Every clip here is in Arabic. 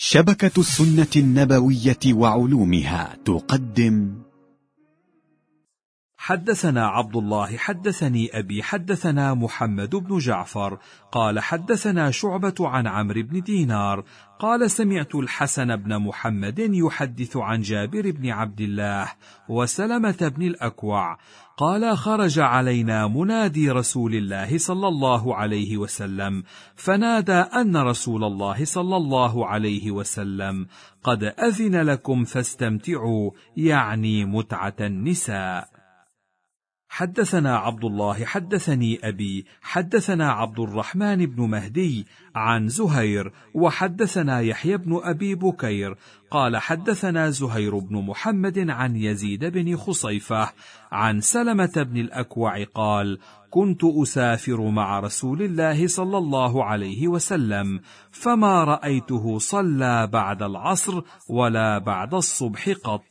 شبكة السنة النبوية وعلومها تقدم. حدثنا عبد الله حدثني أبي حدثنا محمد بن جعفر قال حدثنا شعبة عن عمرو بن دينار قال سمعت الحسن بن محمد يحدث عن جابر بن عبد الله وسلمة بن الأكوع قال خرج علينا منادي رسول الله صلى الله عليه وسلم فنادى أن رسول الله صلى الله عليه وسلم قد أذن لكم فاستمتعوا، يعني متعة النساء. حدثنا عبد الله حدثني أبي حدثنا عبد الرحمن بن مهدي عن زهير وحدثنا يحيى بن أبي بكير قال حدثنا زهير بن محمد عن يزيد بن خصيفة عن سلمة بن الأكوع قال كنت أسافر مع رسول الله صلى الله عليه وسلم فما رأيته صلى بعد العصر ولا بعد الصبح قط.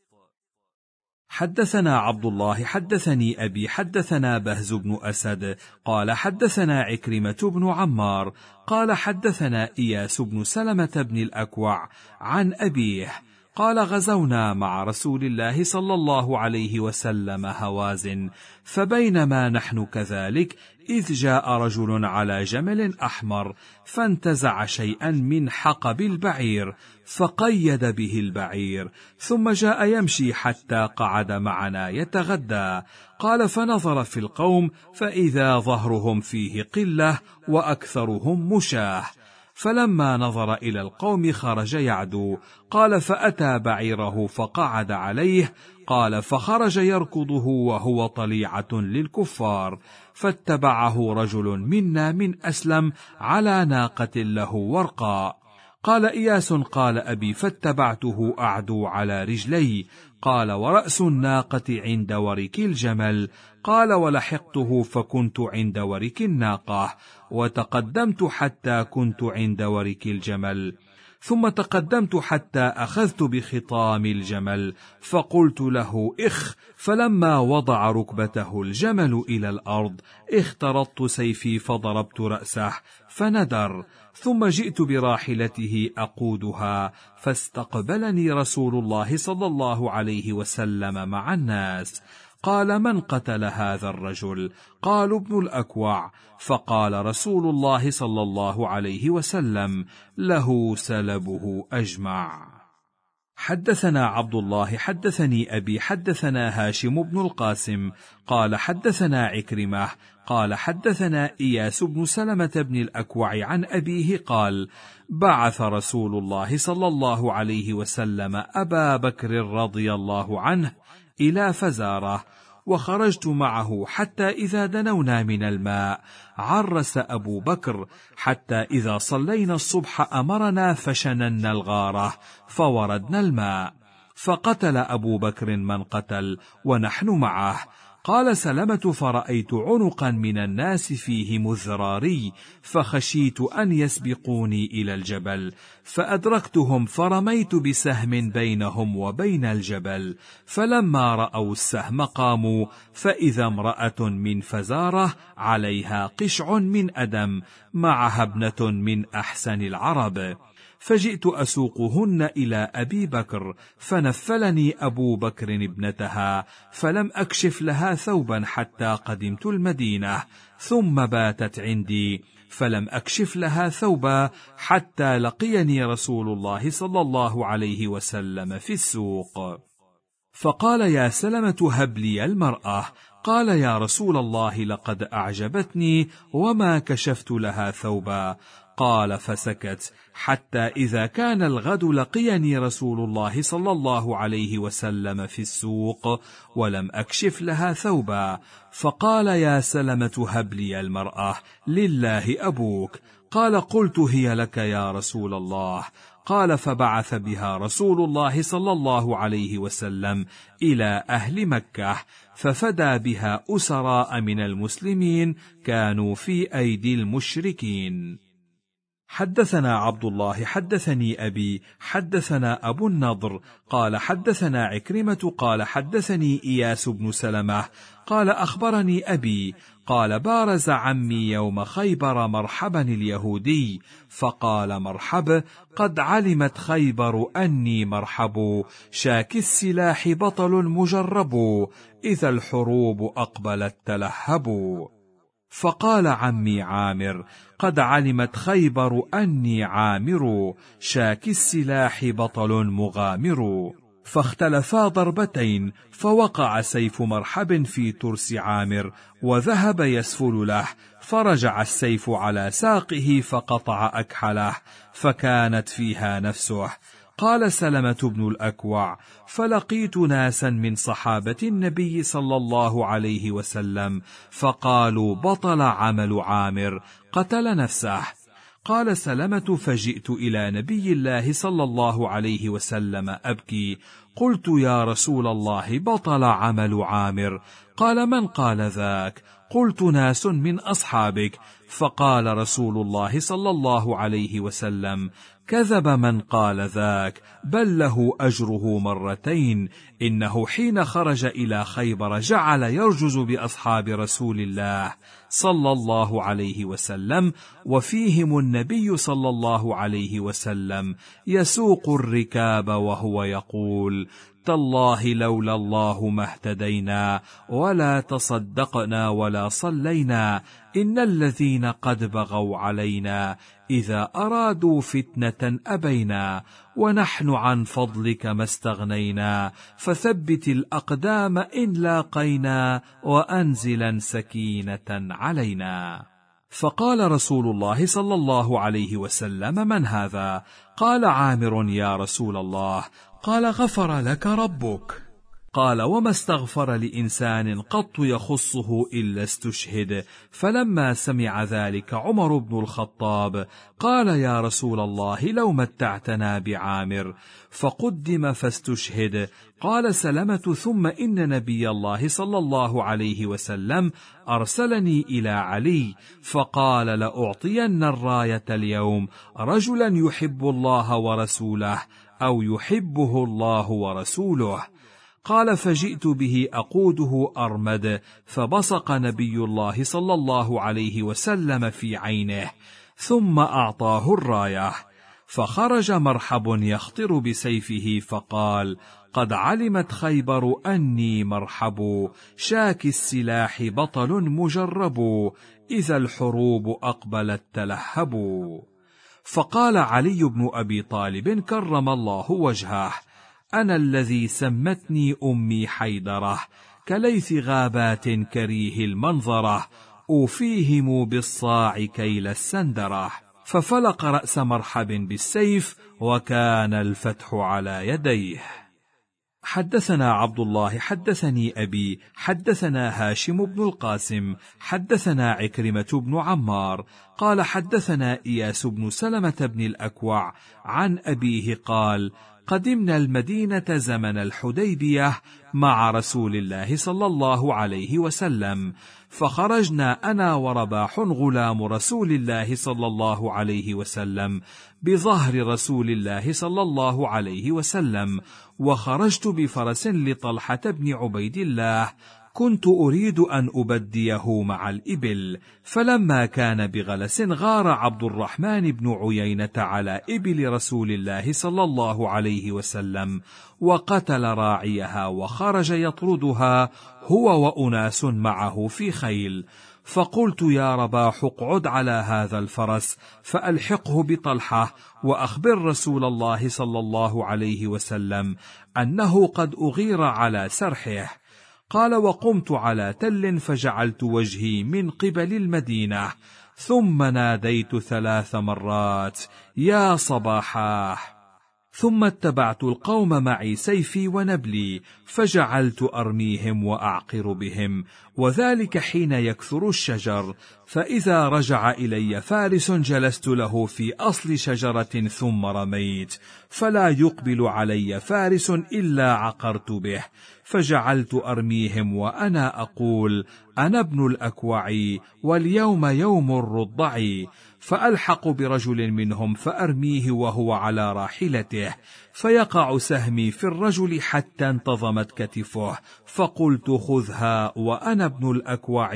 حدثنا عبد الله حدثني أبي حدثنا بهز بن أسد قال حدثنا عكرمة بن عمار قال حدثنا إياس بن سلمة بن الأكوع عن أبيه قال غزونا مع رسول الله صلى الله عليه وسلم هوازن، فبينما نحن كذلك إذ جاء رجل على جمل أحمر فانتزع شيئا من حقب البعير فقيد به البعير، ثم جاء يمشي حتى قعد معنا يتغدى. قال فنظر في القوم فإذا ظهرهم فيه قلة وأكثرهم مشاه، فلما نظر إلى القوم خرج يعدو. قال فأتى بعيره فقعد عليه. قال فخرج يركضه وهو طليعة للكفار، فاتبعه رجل منا من أسلم على ناقة له ورقاء. قال إياس قال أبي فاتبعته أعدو على رجلي. قال ورأس الناقة عند ورك الجمل. قال ولحقته فكنت عند ورك الناقة، وتقدمت حتى كنت عند ورك الجمل، ثم تقدمت حتى أخذت بخطام الجمل فقلت له إخ، فلما وضع ركبته الجمل إلى الأرض اخترطت سيفي فضربت رأسه فندر، ثم جئت براحلته أقودها فاستقبلني رسول الله صلى الله عليه وسلم مع الناس. قال من قتل هذا الرجل؟ قالوا ابن الأكوع. فقال رسول الله صلى الله عليه وسلم له سلبه أجمع. حدثنا عبد الله حدثني أبي حدثنا هاشم بن القاسم قال حدثنا عكرمة قال حدثنا إياس بن سلمة بن الأكوع عن أبيه قال بعث رسول الله صلى الله عليه وسلم أبا بكر رضي الله عنه إلى فزارة، وخرجت معه حتى إذا دنونا من الماء عرس أبو بكر، حتى إذا صلينا الصبح أمرنا فشننا الغارة فوردنا الماء، فقتل أبو بكر من قتل ونحن معه. قال سلمة فرأيت عنقا من الناس فيه مذراري، فخشيت أن يسبقوني إلى الجبل، فأدركتهم فرميت بسهم بينهم وبين الجبل، فلما رأوا السهم قاموا، فإذا امرأة من فزارة عليها قشع من أدم معها ابنة من أحسن العرب، فجئت أسوقهن إلى أبي بكر، فنفلني أبو بكر ابنتها، فلم أكشف لها ثوبا حتى قدمت المدينة، ثم باتت عندي، فلم أكشف لها ثوبا حتى لقيني رسول الله صلى الله عليه وسلم في السوق، فقال يا سلمة هب لي المرأة. قال يا رسول الله لقد أعجبتني وما كشفت لها ثوبا. قال فسكت حتى إذا كان الغد لقيني رسول الله صلى الله عليه وسلم في السوق ولم أكشف لها ثوبا، فقال يا سلمة هب لي المرأة لله أبوك. قال قلت هي لك يا رسول الله. قال فبعث بها رسول الله صلى الله عليه وسلم إلى أهل مكة، ففدى بها أسراء من المسلمين كانوا في أيدي المشركين. حدثنا عبد الله حدثني أبي حدثنا أبو النضر قال حدثنا عكرمة قال حدثني إياس بن سلمة قال أخبرني أبي قال بارز عمي يوم خيبر مرحبا اليهودي فقال مرحب قد علمت خيبر أني مرحب شاك السلاح بطل مجرب إذا الحروب أقبلت تلهب. فقال عمي عامر قد علمت خيبر أني عامر شاك السلاح بطل مغامر. فاختلفا ضربتين فوقع سيف مرحب في ترس عامر وذهب يسفل له فرجع السيف على ساقه فقطع أكحله فكانت فيها نفسه. قال سلمة بن الأكوع فلقيت ناسا من صحابة النبي صلى الله عليه وسلم فقالوا بطل عمل عامر قتل نفسه. قال سلمة فجئت إلى نبي الله صلى الله عليه وسلم أبكي قلت يا رسول الله بطل عمل عامر. قال من قال ذاك؟ قلت ناس من أصحابك. فقال رسول الله صلى الله عليه وسلم كذب من قال ذاك بل له أجره مرتين. إنه حين خرج إلى خيبر جعل يرجز بأصحاب رسول الله صلى الله عليه وسلم وفيهم النبي صلى الله عليه وسلم يسوق الركاب وهو يقول تالله لولا الله ما اهتدينا ولا تصدقنا ولا صلينا إن الذين قد بغوا علينا إذا أرادوا فتنة أبينا ونحن عن فضلك ما استغنينا فثبت الأقدام إن لاقينا وأنزلا سكينة علينا. فقال رسول الله صلى الله عليه وسلم من هذا؟ قال عامر يا رسول الله. قال غفر لك ربك. قال وما استغفر لإنسان قط يخصه إلا استشهد. فلما سمع ذلك عمر بن الخطاب قال يا رسول الله لو متعتنا بعامر. فقدم فاستشهد. قال سلمة ثم إن نبي الله صلى الله عليه وسلم أرسلني إلى علي فقال لأعطين الراية اليوم رجلا يحب الله ورسوله أو يحبه الله ورسوله. قال فجئت به أقوده أرمد فبصق نبي الله صلى الله عليه وسلم في عينه ثم أعطاه الراية. فخرج مرحب يخطر بسيفه فقال قد علمت خيبر أني مرحب شاك السلاح بطل مجرب إذا الحروب أقبلت تلهب. فقال علي بن أبي طالب كرم الله وجهه أنا الذي سمتني أمي حيدرة كليث غابات كريه المنظرة أوفيهم بالصاع كيل السندرة. ففلق رأس مرحب بالسيف وكان الفتح على يديه. حدثنا عبد الله حدثني أبي حدثنا هاشم بن القاسم حدثنا عكرمة بن عمار قال حدثنا إياس بن سلمة بن الأكوع عن أبيه قال قدمنا المدينة زمن الحديبية مع رسول الله صلى الله عليه وسلم فخرجنا أنا ورباح غلام رسول الله صلى الله عليه وسلم بظهر رسول الله صلى الله عليه وسلم وخرجت بفرس لطلحة بن عبيد الله كنت أريد أن أبديه مع الإبل فلما كان بغلس غار عبد الرحمن بن عيينة على إبل رسول الله صلى الله عليه وسلم وقتل راعيها وخرج يطردها هو وأناس معه في خيل. فقلت يا رباح اقعد على هذا الفرس فألحقه بطلحة وأخبر رسول الله صلى الله عليه وسلم أنه قد أغير على سرحه. قال وقمت على تل فجعلت وجهي من قبل المدينة ثم ناديت 3 مرات يا صباحاه ثم اتبعت القوم معي سيفي ونبلي فجعلت أرميهم وأعقر بهم وذلك حين يكثر الشجر فإذا رجع إلي فارس جلست له في أصل شجرة ثم رميت فلا يقبل علي فارس إلا عقرت به فجعلت أرميهم وأنا أقول أنا ابن الأكوع واليوم يوم الرضع فألحق برجل منهم فأرميه وهو على راحلته، فيقع سهمي في الرجل حتى انتظمت كتفه، فقلت خذها وأنا ابن الأكوع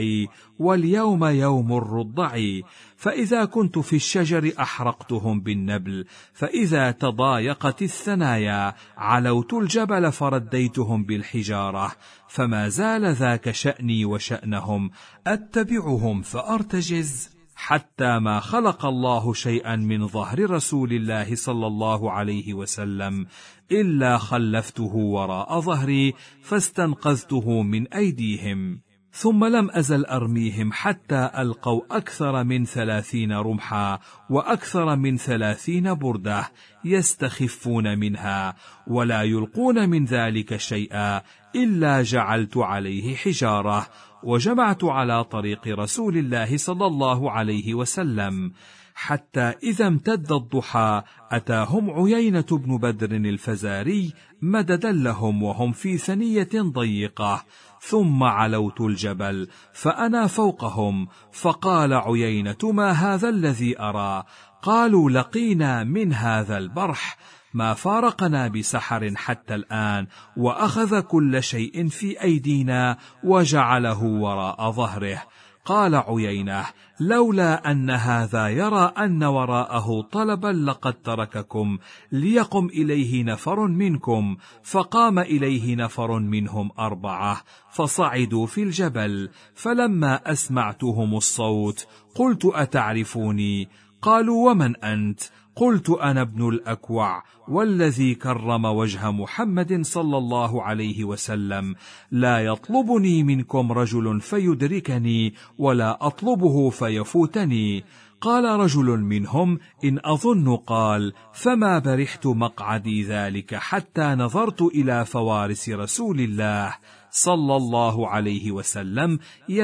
واليوم يوم الرضع. فإذا كنت في الشجر أحرقتهم بالنبل، فإذا تضايقت الثنايا علوت الجبل فرديتهم بالحجارة، فما زال ذاك شأني وشأنهم، أتبعهم فأرتجز حتى ما خلق الله شيئا من ظهر رسول الله صلى الله عليه وسلم إلا خلفته وراء ظهري فاستنقذته من أيديهم. ثم لم أزل أرميهم حتى ألقوا أكثر من 30 رمحا وأكثر من 30 بردة يستخفون منها، ولا يلقون من ذلك شيئا إلا جعلت عليه حجارة، وجمعت على طريق رسول الله صلى الله عليه وسلم، حتى إذا امتد الضحى أتاهم عيينة بن بدر الفزاري مددا لهم وهم في ثنية ضيقة، ثم علوت الجبل فأنا فوقهم، فقال عيينة ما هذا الذي أرى؟ قالوا لقينا من هذا البرح ما فارقنا بسحر حتى الآن، وأخذ كل شيء في أيدينا وجعله وراء ظهره. قال عيينة لولا أن هذا يرى أن وراءه طلبا لقد ترككم ليقم إليه نفر منكم، فقام إليه نفر منهم 4 فصعدوا في الجبل، فلما أسمعتهم الصوت قلت أتعرفوني؟ قالوا ومن أنت؟ قلت أنا ابن الأكوع والذي كرم وجه محمد صلى الله عليه وسلم، لا يطلبني منكم رجل فيدركني ولا أطلبه فيفوتني. قال رجل منهم إن أظن قال فما برحت مقعدي ذلك حتى نظرت إلى فوارس رسول الله صلى الله عليه وسلم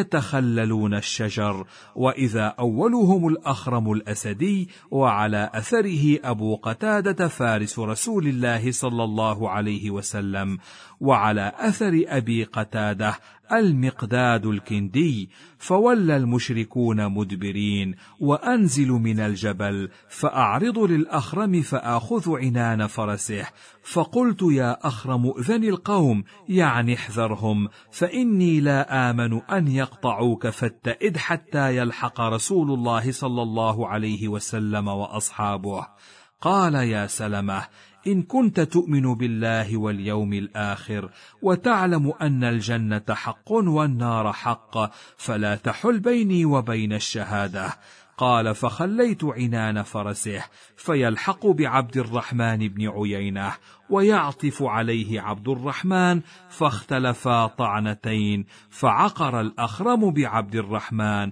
يتخللون الشجر، وإذا أولهم الأخرم الأسدي وعلى أثره أبو قتادة فارس رسول الله صلى الله عليه وسلم، وعلى أثر أبي قتادة المقداد الكندي، فولى المشركون مدبرين، وأنزل من الجبل فأعرض للأخرم فآخذ عنان فرسه، فقلت يا أخرم ائذن القوم، يعني احذرهم، فإني لا آمن أن يقطعوك فاتئد حتى يلحق رسول الله صلى الله عليه وسلم وأصحابه. قال يا سلمة إن كنت تؤمن بالله واليوم الآخر وتعلم أن الجنة حق والنار حق فلا تحل بيني وبين الشهادة. قال فخليت عنان فرسه فيلحق بعبد الرحمن بن عيينة ويعطف عليه عبد الرحمن، فاختلفا طعنتين، فعقر الأخرم بعبد الرحمن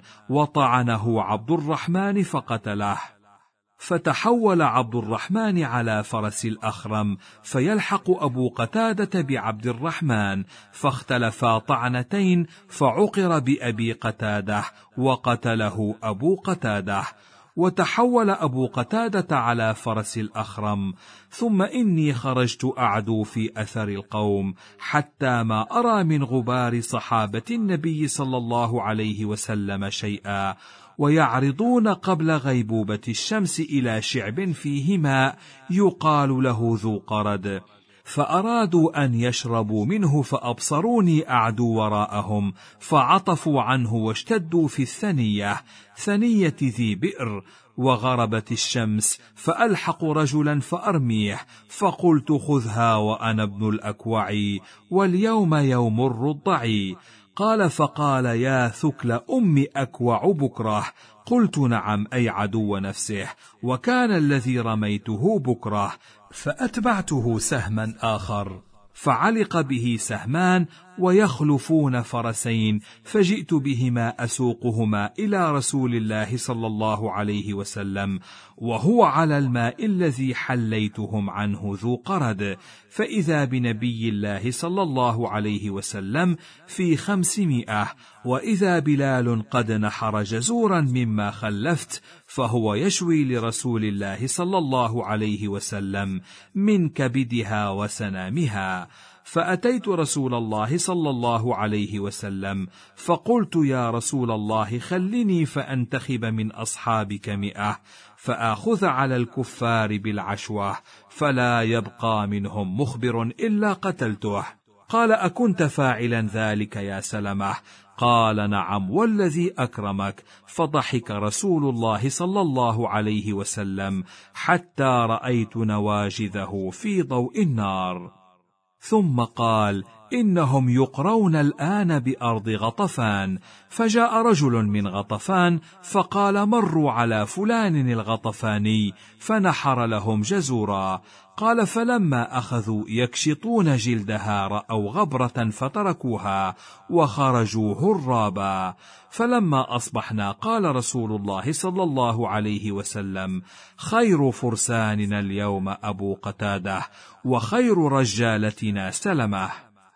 وطعنه عبد الرحمن فقتله، فتحول عبد الرحمن على فرس الأخرم فيلحق أبو قتادة بعبد الرحمن، فاختلفا طعنتين، فعقر بأبي قتادة وقتله أبو قتادة، وتحول أبو قتادة على فرس الأخرم. ثم إني خرجت أعدو في أثر القوم حتى ما أرى من غبار صحابة النبي صلى الله عليه وسلم شيئا، ويعرضون قبل غيبوبة الشمس إلى شعب فيه ماء يقال له ذو قرد، فأرادوا أن يشربوا منه فأبصروني أعدو وراءهم، فعطفوا عنه واشتدوا في الثنية، ثنية ذي بئر، وغربت الشمس، فألحق رجلا فأرميه، فقلت خذها وأنا ابن الأكوع واليوم يوم الرضع. قال فقال يا ثكل أم أكوع بكره. قلت نعم أي عدو نفسه، وكان الذي رميته بكره، فأتبعته سهما آخر فعلق به سهمان ويخلفون فرسين، فجئت بهما أسوقهما إلى رسول الله صلى الله عليه وسلم وهو على الماء الذي حليتهم عنه ذو قرد، فإذا بنبي الله صلى الله عليه وسلم في 500، وإذا بلال قد نحر جزورا مما خلفت، فهو يشوي لرسول الله صلى الله عليه وسلم من كبدها وسنامها. فأتيت رسول الله صلى الله عليه وسلم فقلت: يا رسول الله، خلني فأنتخب من أصحابك 100 فآخذ على الكفار بالعشوة، فلا يبقى منهم مخبر إلا قتلته. قال: أكنت فاعلا ذلك يا سلمة؟ قال: نعم والذي أكرمك. فضحك رسول الله صلى الله عليه وسلم حتى رأيت نواجذه في ضوء النار، ثم قال: إنهم يقرون الآن بأرض غطفان. فجاء رجل من غطفان فقال: مروا على فلان الغطفاني، فنحر لهم جزورا. قال: فلما أخذوا يكشطون جلدها رأوا غبرة فتركوها وخرجوا هرابا. فلما أصبحنا قال رسول الله صلى الله عليه وسلم: خير فرساننا اليوم أبو قتادة، وخير رجالتنا سلمة.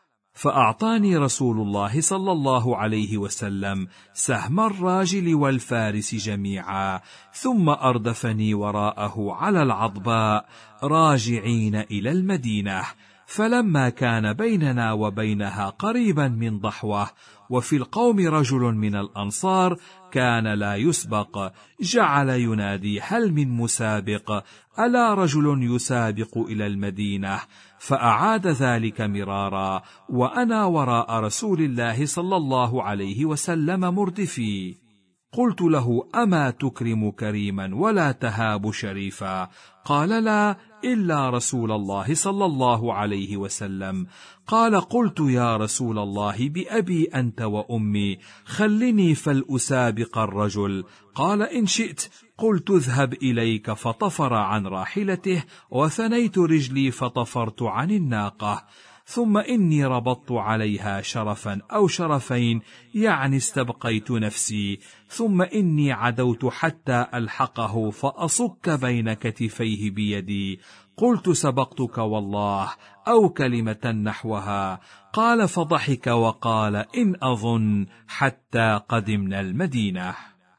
فأعطاني رسول الله صلى الله عليه وسلم سهم الراجل والفارس جميعا، ثم أردفني وراءه على العضباء راجعين إلى المدينة. فلما كان بيننا وبينها قريبا من ضحوة، وفي القوم رجل من الأنصار كان لا يسبق، جعل ينادي: هل من مسابق؟ ألا رجل يسابق إلى المدينة؟ فأعاد ذلك مرارا، وأنا وراء رسول الله صلى الله عليه وسلم مردفي. قلت له: أما تكرم كريما ولا تهاب شريفا؟ قال: لا، إلا رسول الله صلى الله عليه وسلم. قال: قلت: يا رسول الله، بأبي أنت وأمي، خلني فلأسابق الرجل. قال: إن شئت. قلت: اذهب إليك. فطفر عن راحلته، وثنيت رجلي فطفرت عن الناقة، ثم إني ربطت عليها شرفا أو شرفين، يعني استبقيت نفسي، ثم إني عدوت حتى ألحقه فأصك بين كتفيه بيدي. قلت: سبقتك والله، أو كلمة نحوها. قال: فضحك وقال: إن أظن، حتى قدمنا المدينة.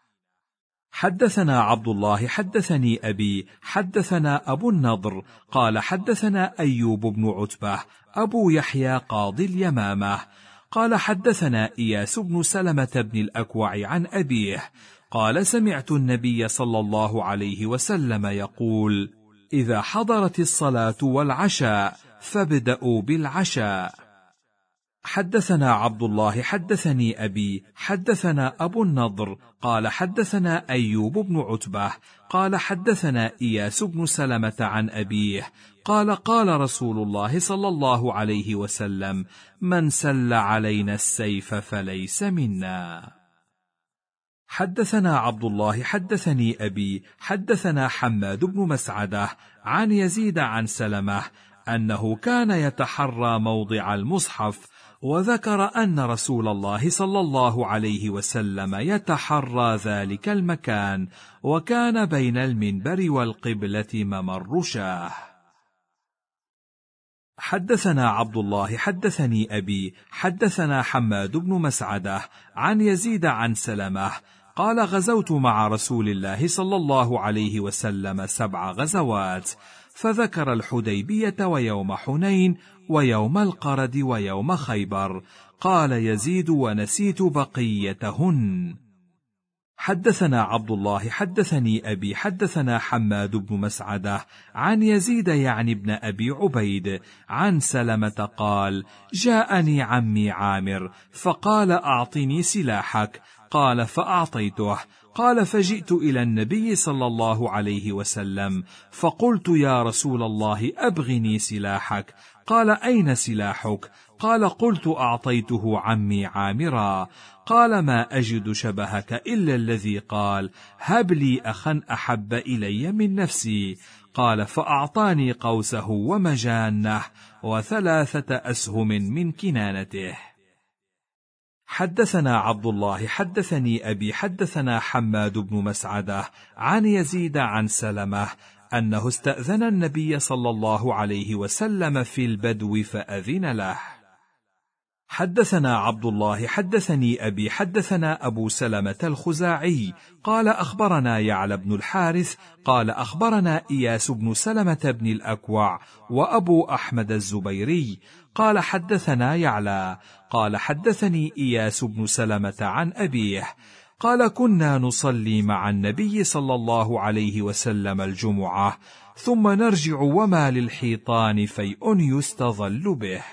حدثنا عبد الله حدثني أبي حدثنا أبو النضر قال: حدثنا أيوب بن عتبة أبو يحيى قاضي اليمامة قال: حدثنا إياس بن سلمة بن الأكوع عن أبيه قال: سمعت النبي صلى الله عليه وسلم يقول: إذا حضرت الصلاة والعشاء فابدأوا بالعشاء. حدثنا عبد الله حدثني أبي حدثنا أبو النضر قال: حدثنا أيوب بن عتبة قال: حدثنا إياس بن سلمة عن أبيه قال: قال رسول الله صلى الله عليه وسلم: من سل علينا السيف فليس منا. حدثنا عبد الله حدثني أبي حدثنا حماد بن مسعدة عن يزيد عن سلمة أنه كان يتحرى موضع المصحف، وذكر أن رسول الله صلى الله عليه وسلم يتحرى ذلك المكان، وكان بين المنبر والقبلة ممر شاه. حدثنا عبد الله حدثني أبي حدثنا حماد بن مسعدة عن يزيد عن سلمة قال: غزوت مع رسول الله صلى الله عليه وسلم 7 غزوات، فذكر الحديبية ويوم حنين ويوم القرد ويوم خيبر. قال يزيد: ونسيت بقيتهن. حدثنا عبد الله حدثني أبي حدثنا حماد بن مسعدة عن يزيد يعني ابن أبي عبيد عن سلمة قال: جاءني عمي عامر فقال: أعطني سلاحك. قال: فأعطيته. قال: فجئت إلى النبي صلى الله عليه وسلم فقلت: يا رسول الله، أبغني سلاحك. قال: أين سلاحك؟ قال: قلت: أعطيته عمي عامرا. قال: ما أجد شبهك إلا الذي قال: هب لي أخا أحب إلي من نفسي. قال: فأعطاني قوسه ومجانه و3 أسهم من كنانته. حدثنا عبد الله حدثني أبي حدثنا حماد بن مسعدة عن يزيد عن سلمة أنه استأذن النبي صلى الله عليه وسلم في البدو فأذن له. حدثنا عبد الله حدثني أبي حدثنا أبو سلمة الخزاعي قال أخبرنا يعلى بن الحارث قال أخبرنا إياس بن سلمة بن الأكوع وأبو أحمد الزبيري قال حدثنا يعلى قال حدثني إياس بن سلمة عن أبيه قال كنا نصلي مع النبي صلى الله عليه وسلم الجمعة ثم نرجع وما للحيطان فيء يستظل به.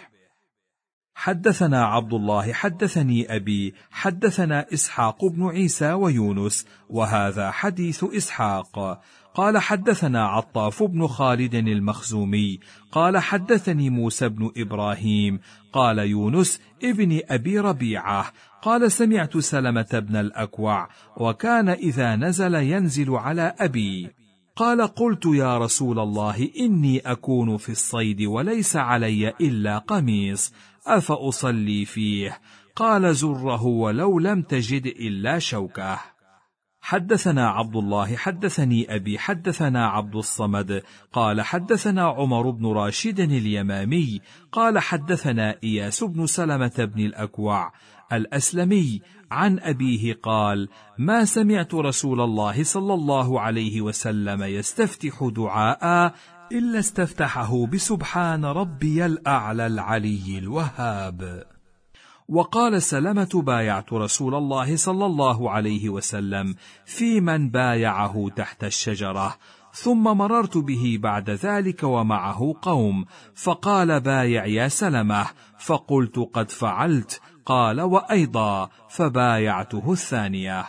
حدثنا عبد الله حدثني أبي حدثنا إسحاق بن عيسى ويونس وهذا حديث إسحاق قال حدثنا عطاف بن خالد المخزومي قال حدثني موسى بن إبراهيم قال يونس ابن أبي ربيعة قال سمعت سلمة بن الأكوع وكان إذا نزل ينزل على أبي قال قلت يا رسول الله إني أكون في الصيد وليس علي إلا قميص أفأصلي فيه؟ قال زره ولو لم تجد إلا شوكه. حدثنا عبد الله حدثني أبي حدثنا عبد الصمد قال حدثنا عمر بن راشد اليمامي قال حدثنا إياس بن سلمة بن الأكوع الأسلمي عن أبيه قال ما سمعت رسول الله صلى الله عليه وسلم يستفتح دعاء إلا استفتحه بسبحان ربي الأعلى العلي الوهاب. وقال سلمة بايعت رسول الله صلى الله عليه وسلم في من بايعه تحت الشجرة ثم مررت به بعد ذلك ومعه قوم فقال بايع يا سلمة فقلت قد فعلت قال وأيضا فبايعته الثانية.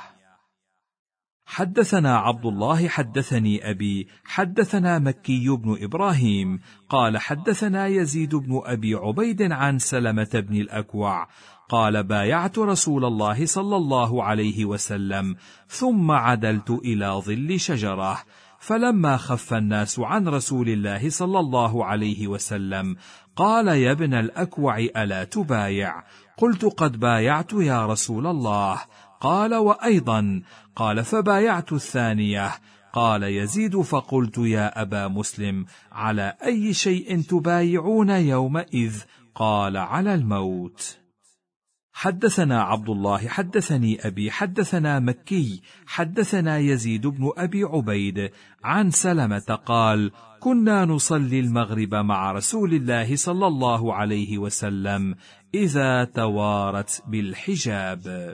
حدثنا عبد الله حدثني أبي حدثنا مكي بن إبراهيم قال حدثنا يزيد بن أبي عبيد عن سلمة بن الأكوع قال بايعت رسول الله صلى الله عليه وسلم ثم عدلت إلى ظل شجرة فلما خف الناس عن رسول الله صلى الله عليه وسلم قال يا ابن الأكوع ألا تبايع؟ قلت قد بايعت يا رسول الله. قال وأيضا؟ قال فبايعت الثانية. قال يزيد فقلت يا أبا مسلم على أي شيء تبايعون يومئذ؟ قال على الموت. حدثنا عبد الله حدثني أبي حدثنا مكي حدثنا يزيد بن أبي عبيد عن سلمة قال كنا نصلي المغرب مع رسول الله صلى الله عليه وسلم إذا توارت بالحجاب.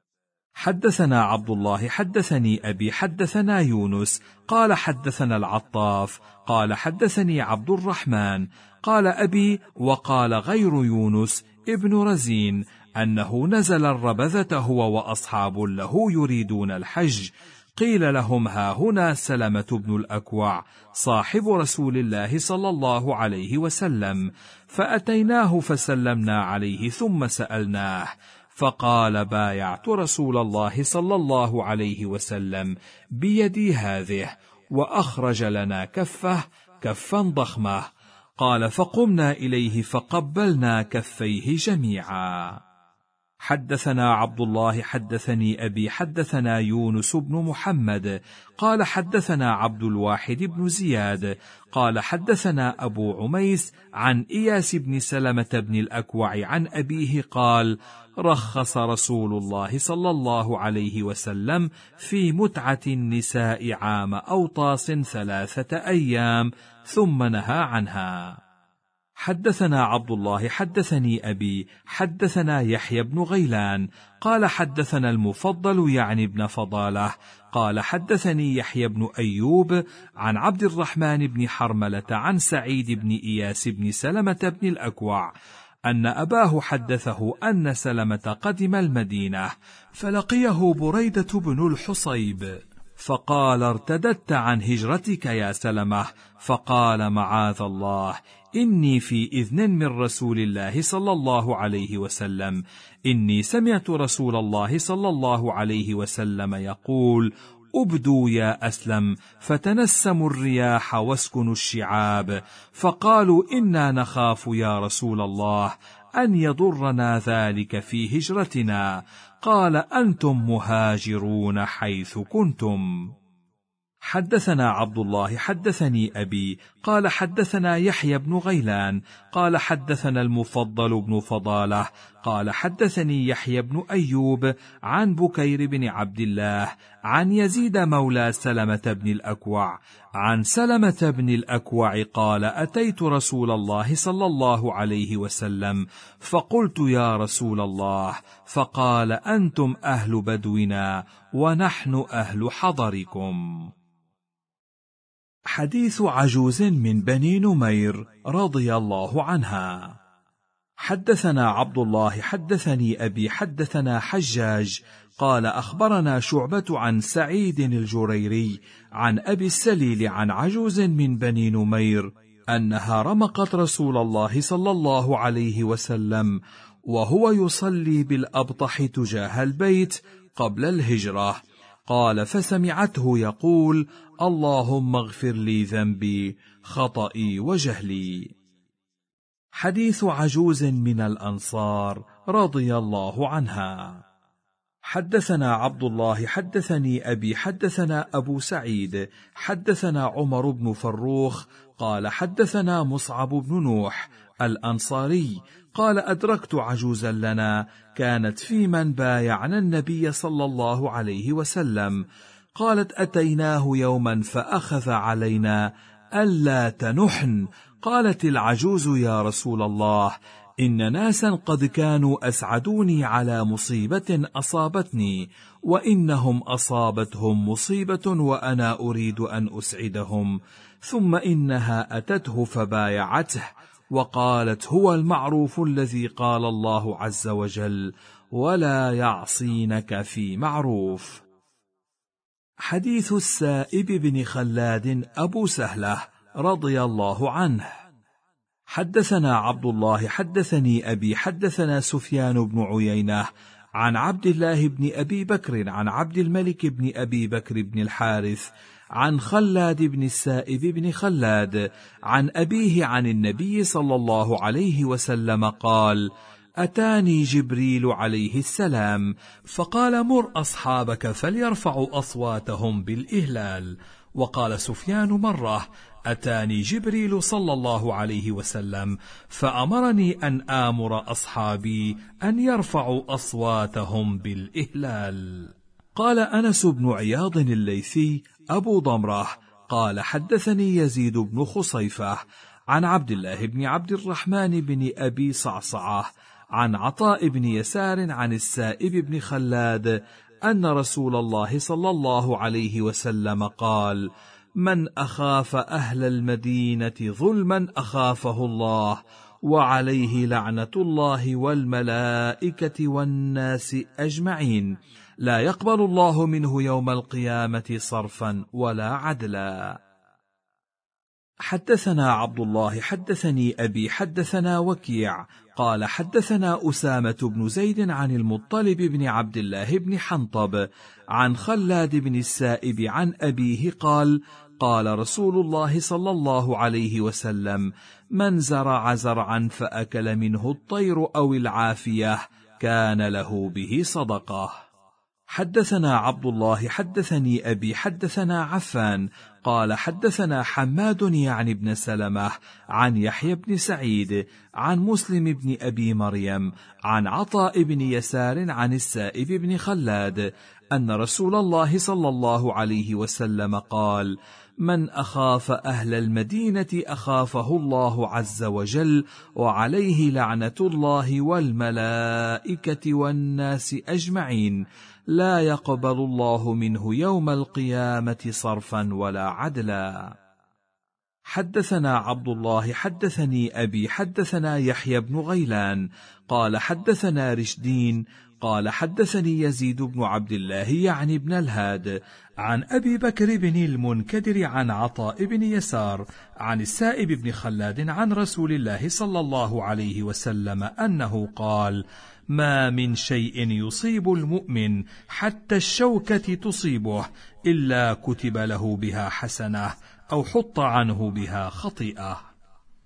حدثنا عبد الله حدثني أبي حدثنا يونس قال حدثنا العطاف قال حدثني عبد الرحمن قال أبي وقال غير يونس ابن رزين أنه نزل الربذة هو وأصحاب له يريدون الحج قيل لهم ها هنا سلمة بن الأكوع صاحب رسول الله صلى الله عليه وسلم فأتيناه فسلمنا عليه ثم سألناه فقال بايعت رسول الله صلى الله عليه وسلم بيدي هذه وأخرج لنا كفا ضخمة قال فقمنا إليه فقبلنا كفيه جميعا. حدثنا عبد الله حدثني أبي حدثنا يونس بن محمد قال حدثنا عبد الواحد بن زياد قال حدثنا أبو عميس عن إياس بن سلمة بن الأكوع عن أبيه قال رخص رسول الله صلى الله عليه وسلم في متعة النساء عام أوطاس 3 أيام ثم نهى عنها. حدثنا عبد الله حدثني أبي حدثنا يحيى بن غيلان قال حدثنا المفضل يعني ابن فضالة قال حدثني يحيى بن أيوب عن عبد الرحمن بن حرملة عن سعيد بن إياس بن سلمة بن الأكوع أن أباه حدثه أن سلمة قدم المدينة فلقيه بريدة بن الحصيب فقال ارتددت عن هجرتك يا سلمة؟ فقال معاذ الله إني في إذن من رسول الله صلى الله عليه وسلم إني سمعت رسول الله صلى الله عليه وسلم يقول أبدوا يا أسلم فتنسموا الرياح واسكنوا الشعاب فقالوا إنا نخاف يا رسول الله أن يضرنا ذلك في هجرتنا قال أنتم مهاجرون حيث كنتم. حدثنا عبد الله حدثني أبي قال حدثنا يحيى بن غيلان قال حدثنا المفضل بن فضالة قال حدثني يحيى بن أيوب عن بكير بن عبد الله عن يزيد مولى سلمة بن الأكوع عن سلمة بن الأكوع قال أتيت رسول الله صلى الله عليه وسلم فقلت يا رسول الله، فقال أنتم أهل بدونا ونحن أهل حضركم. حديث عجوز من بني نمير رضي الله عنها. حدثنا عبد الله حدثني أبي حدثنا حجاج قال أخبرنا شعبة عن سعيد الجريري عن أبي السليل عن عجوز من بني نمير أنها رمقت رسول الله صلى الله عليه وسلم وهو يصلي بالأبطح تجاه البيت قبل الهجرة، قال فسمعته يقول اللهم اغفر لي ذنبي خطئي وجهلي. حديث عجوز من الأنصار رضي الله عنها. حدثنا عبد الله حدثني أبي حدثنا أبو سعيد حدثنا عمر بن فروخ قال حدثنا مصعب بن نوح الأنصاري قال أدركت عجوزا لنا كانت في من بايعنا النبي صلى الله عليه وسلم، قالت أتيناه يوما فأخذ علينا ألا تنحن، قالت العجوز يا رسول الله إن ناسا قد كانوا أسعدوني على مصيبة أصابتني وإنهم أصابتهم مصيبة وأنا أريد أن أسعدهم، ثم إنها أتته فبايعته وقالت هو المعروف الذي قال الله عز وجل ولا يعصينك في معروف. حديث السائب بن خلاد أبو سهلة رضي الله عنه. حدثنا عبد الله حدثني أبي حدثنا سفيان بن عيينة عن عبد الله بن أبي بكر عن عبد الملك بن أبي بكر بن الحارث عن خلاد بن السائب بن خلاد عن أبيه عن النبي صلى الله عليه وسلم قال أتاني جبريل عليه السلام فقال مر أصحابك فليرفعوا أصواتهم بالإهلال. وقال سفيان مرة أتاني جبريل صلى الله عليه وسلم فأمرني أن آمر أصحابي أن يرفعوا أصواتهم بالإهلال. قال أنس بن عياض الليثي أبو ضمرة قال حدثني يزيد بن خصيفة عن عبد الله بن عبد الرحمن بن أبي صعصعة عن عطاء بن يسار عن السائب بن خلاد أن رسول الله صلى الله عليه وسلم قال من أخاف أهل المدينة ظلما أخافه الله وعليه لعنة الله والملائكة والناس أجمعين، لا يقبل الله منه يوم القيامة صرفا ولا عدلا. حدثنا عبد الله حدثني أبي حدثنا وكيع قال حدثنا أسامة بن زيد عن المطلب بن عبد الله بن حنطب عن خلاد بن السائب عن أبيه قال قال رسول الله صلى الله عليه وسلم من زرع زرعا فأكل منه الطير أو العافية كان له به صدقة. حدثنا عبد الله حدثني أبي حدثنا عفان قال حدثنا حماد يعني بن سلمة عن يحيى بن سعيد عن مسلم بن أبي مريم عن عطاء بن يسار عن السائب بن خلاد أن رسول الله صلى الله عليه وسلم قال من أخاف أهل المدينة أخافه الله عز وجل وعليه لعنة الله والملائكة والناس أجمعين، لا يقبل الله منه يوم القيامة صرفا ولا عدلا. حدثنا عبد الله حدثني أبي حدثنا يحيى بن غيلان قال حدثنا رشدين قال حدثني يزيد بن عبد الله يعني بن الهاد عن أبي بكر بن المنكدر عن عطاء بن يسار عن السائب بن خلاد عن رسول الله صلى الله عليه وسلم أنه قال ما من شيء يصيب المؤمن حتى الشوكة تصيبه إلا كتب له بها حسنة أو حط عنه بها خطيئة.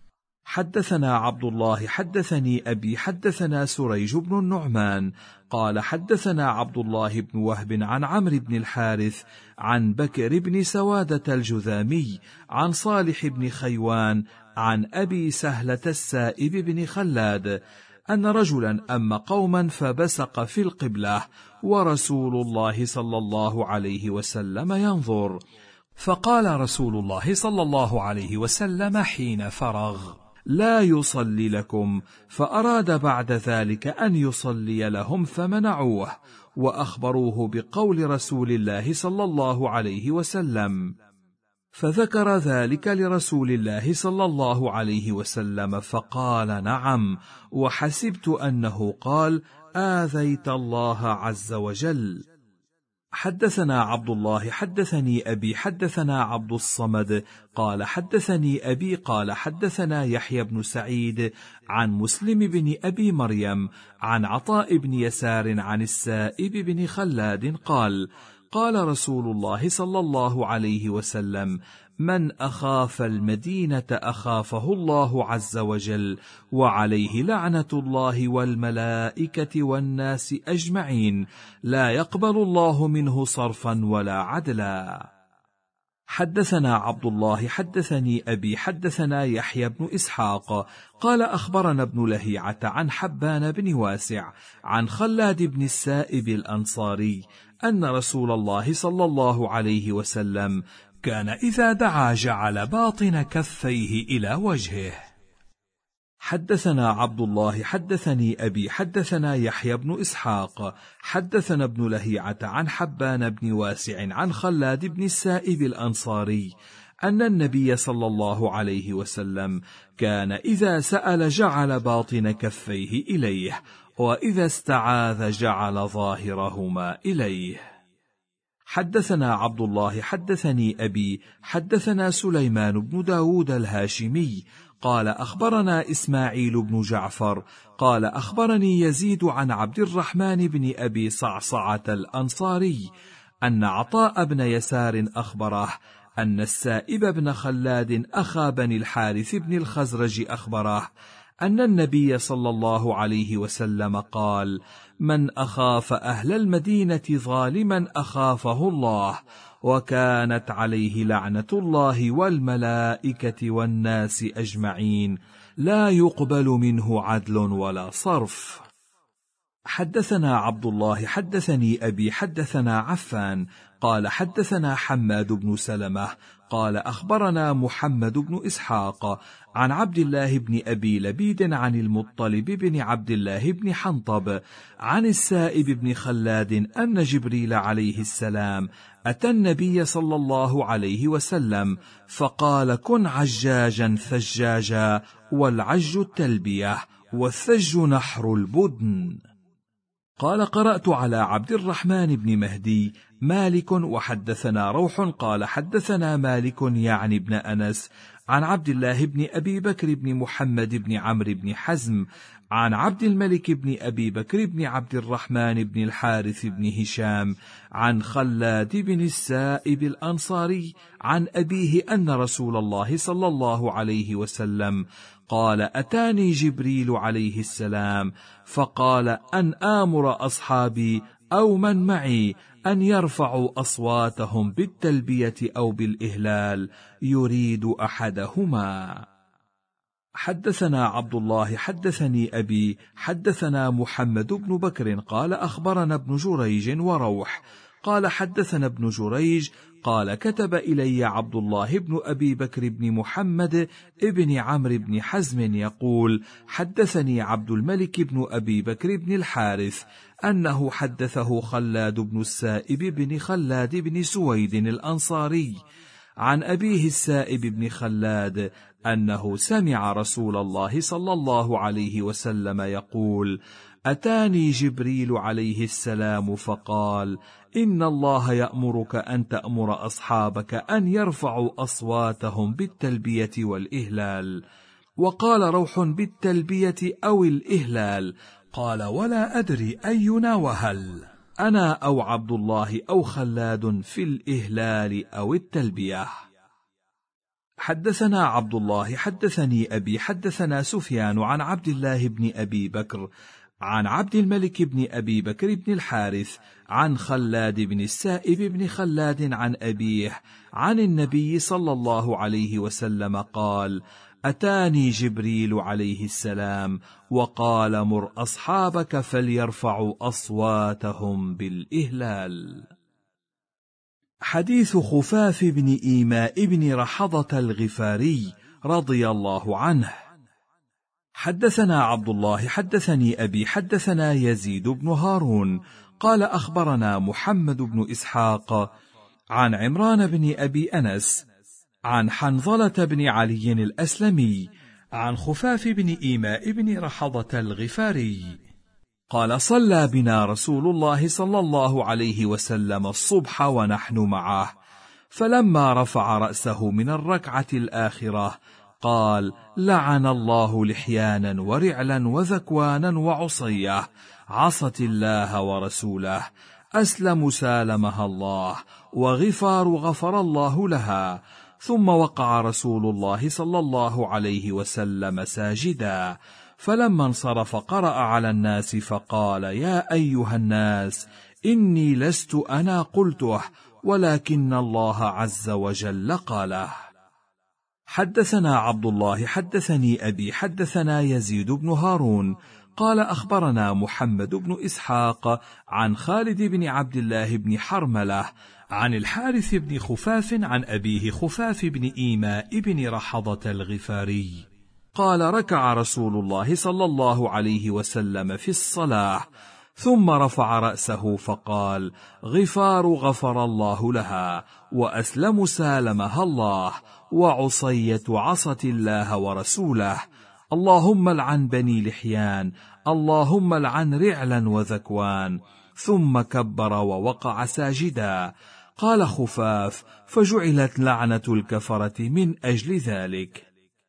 حدثنا عبد الله حدثني أبي حدثنا سريج بن النعمان قال حدثنا عبد الله بن وهب عن عمرو بن الحارث عن بكر بن سوادة الجذامي عن صالح بن خيوان عن أبي سهلة السائب بن خلاد أن رجلا أم قوما فبسق في القبلة ورسول الله صلى الله عليه وسلم ينظر، فقال رسول الله صلى الله عليه وسلم حين فرغ: لا يصلي لكم، فأراد بعد ذلك أن يصلي لهم فمنعوه، وأخبروه بقول رسول الله صلى الله عليه وسلم، فذكر ذلك لرسول الله صلى الله عليه وسلم فقال: نعم، وحسبت أنه قال: آذيت الله عز وجل. حدثنا عبد الله حدثني أبي حدثنا عبد الصمد قال حدثني أبي قال حدثنا يحيى بن سعيد عن مسلم بن أبي مريم عن عطاء بن يسار عن السائب بن خلاد قال: قال رسول الله صلى الله عليه وسلم: من أخاف المدينة أخافه الله عز وجل، وعليه لعنة الله والملائكة والناس أجمعين، لا يقبل الله منه صرفا ولا عدلا. حدثنا عبد الله حدثني أبي حدثنا يحيى بن إسحاق قال أخبرنا ابن لهيعة عن حبان بن واسع عن خلاد بن السائب الأنصاري أن رسول الله صلى الله عليه وسلم كان إذا دعا جعل باطن كفيه إلى وجهه. حدثنا عبد الله حدثني أبي حدثنا يحيى بن إسحاق حدثنا ابن لهيعة عن حبان بن واسع عن خلاد بن السائب الأنصاري أن النبي صلى الله عليه وسلم كان إذا سأل جعل باطن كفيه إليه، وإذا استعاذ جعل ظاهرهما إليه. حدثنا عبد الله حدثني أبي حدثنا سليمان بن داود الهاشمي قال أخبرنا إسماعيل بن جعفر قال أخبرني يزيد عن عبد الرحمن بن أبي صعصعة الأنصاري أن عطاء بن يسار أخبره أن السائب بن خلاد أخا بني الحارث بن الخزرج أخبره أن النبي صلى الله عليه وسلم قال: من أخاف أهل المدينة ظالما أخافه الله، وكانت عليه لعنة الله والملائكة والناس أجمعين، لا يقبل منه عدل ولا صرف. حدثنا عبد الله حدثني أبي حدثنا عفان قال حدثنا حماد بن سلمة قال أخبرنا محمد بن إسحاق عن عبد الله بن أبي لبيد عن المطلب بن عبد الله بن حنطب عن السائب بن خلاد أن جبريل عليه السلام أتى النبي صلى الله عليه وسلم فقال: كن عجاجا ثجاجا، والعج التلبية، والثج نحر البدن. قال: قرأت على عبد الرحمن بن مهدي مالك وحدثنا روح قال حدثنا مالك يعني ابن أنس عن عبد الله بن أبي بكر بن محمد بن عمرو بن حزم عن عبد الملك بن أبي بكر بن عبد الرحمن بن الحارث بن هشام عن خلاد بن السائب الأنصاري عن أبيه أن رسول الله صلى الله عليه وسلم قال: أتاني جبريل عليه السلام فقال أن آمر أصحابي أو من معي أن يرفعوا أصواتهم بالتلبية أو بالإهلال، يريد أحدهما. حدثنا عبد الله حدثني أبي حدثنا محمد بن بكر قال أخبرنا ابن جريج وروح قال حدثنا ابن جريج قال كتب إلي عبد الله بن أبي بكر بن محمد ابن عمرو بن حزم يقول: حدثني عبد الملك بن أبي بكر بن الحارث أنه حدثه خلاد بن السائب بن خلاد بن سويد الأنصاري عن أبيه السائب بن خلاد أنه سمع رسول الله صلى الله عليه وسلم يقول: أتاني جبريل عليه السلام فقال: إن الله يأمرك أن تأمر أصحابك أن يرفعوا أصواتهم بالتلبية والإهلال. وقال روح: بالتلبية أو الإهلال. قال: ولا أدري أينا وهل، أنا أو عبد الله أو خلاد في الإهلال أو التلبية. حدثنا عبد الله حدثني أبي حدثنا سفيان عن عبد الله بن أبي بكر عن عبد الملك بن أبي بكر بن الحارث عن خلاد بن السائب بن خلاد عن أبيه عن النبي صلى الله عليه وسلم قال: أتاني جبريل عليه السلام وقال: مر أصحابك فليرفعوا أصواتهم بالإهلال. حديث خفاف بن إيماء بن رحضة الغفاري رضي الله عنه. حدثنا عبد الله حدثني أبي حدثنا يزيد بن هارون قال أخبرنا محمد بن إسحاق عن عمران بن أبي أنس عن حنظلة بن علي الأسلمي عن خفاف بن إيماء بن رحضة الغفاري قال: صلى بنا رسول الله صلى الله عليه وسلم الصبح ونحن معه، فلما رفع رأسه من الركعة الآخرة قال: لعن الله لحيانا ورعلا وذكوانا وعصية عصت الله ورسوله، أسلم سالمها الله، وغفار غفر الله لها. ثم وقع رسول الله صلى الله عليه وسلم ساجدا، فلما انصرف قرأ على الناس فقال: يا أيها الناس، إني لست أنا قلته، ولكن الله عز وجل قاله. حدثنا عبد الله حدثني أبي حدثنا يزيد بن هارون قال أخبرنا محمد بن إسحاق عن خالد بن عبد الله بن حرملة عن الحارث بن خفاف عن أبيه خفاف بن إيماء بن رحضة الغفاري قال: ركع رسول الله صلى الله عليه وسلم في الصلاة، ثم رفع رأسه فقال: غفار غفر الله لها، وأسلم سالمها الله، وعصية عصت الله ورسوله، اللهم لعن بني لحيان، اللهم لعن رعلا وذكوان. ثم كبر ووقع ساجدا. قال خفاف: فجعلت لعنة الكفرة من أجل ذلك.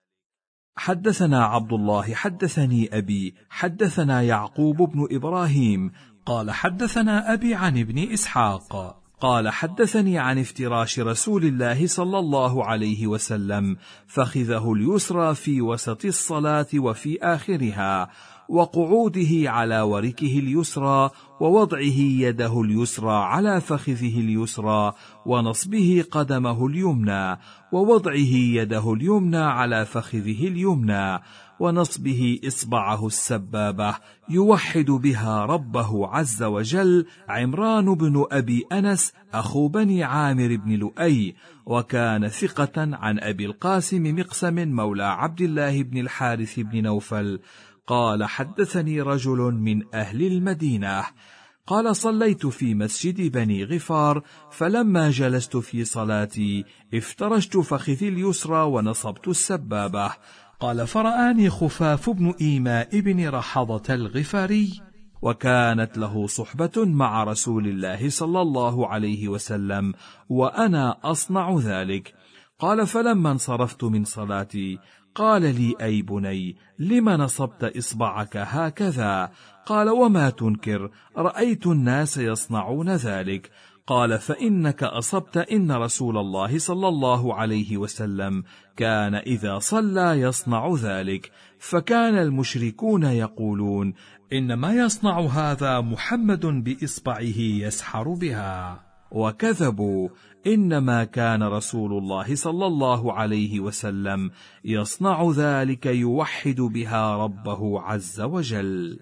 حدثنا عبد الله حدثني أبي حدثنا يعقوب بن إبراهيم قال حدثنا أبي عن ابن إسحاق قال حدثني عن افتراش رسول الله صلى الله عليه وسلم فخذه اليسرى في وسط الصلاة وفي آخرها، وقعوده على وركه اليسرى، ووضعه يده اليسرى على فخذه اليسرى، ونصبه قدمه اليمنى، ووضعه يده اليمنى على فخذه اليمنى، ونصبه إصبعه السبابة يوحد بها ربه عز وجل، عمران بن أبي أنس أخو بني عامر بن لؤي، وكان ثقة، عن أبي القاسم مقسم مولى عبد الله بن الحارث بن نوفل قال: حدثني رجل من أهل المدينة قال: صليت في مسجد بني غفار، فلما جلست في صلاتي افترشت فخذي اليسرى ونصبت السبابة. قال: فرآني خفاف بن إيماء بن رحضة الغفاري، وكانت له صحبة مع رسول الله صلى الله عليه وسلم، وأنا أصنع ذلك. قال: فلما انصرفت من صلاتي قال لي: أي بني، لم نصبت إصبعك هكذا؟ قال: وما تنكر؟ رأيت الناس يصنعون ذلك. قال: فإنك أصبت، إن رسول الله صلى الله عليه وسلم كان إذا صلى يصنع ذلك، فكان المشركون يقولون: إنما يصنع هذا محمد بإصبعه يسحر بها. وكذبوا، إنما كان رسول الله صلى الله عليه وسلم يصنع ذلك يوحد بها ربه عز وجل.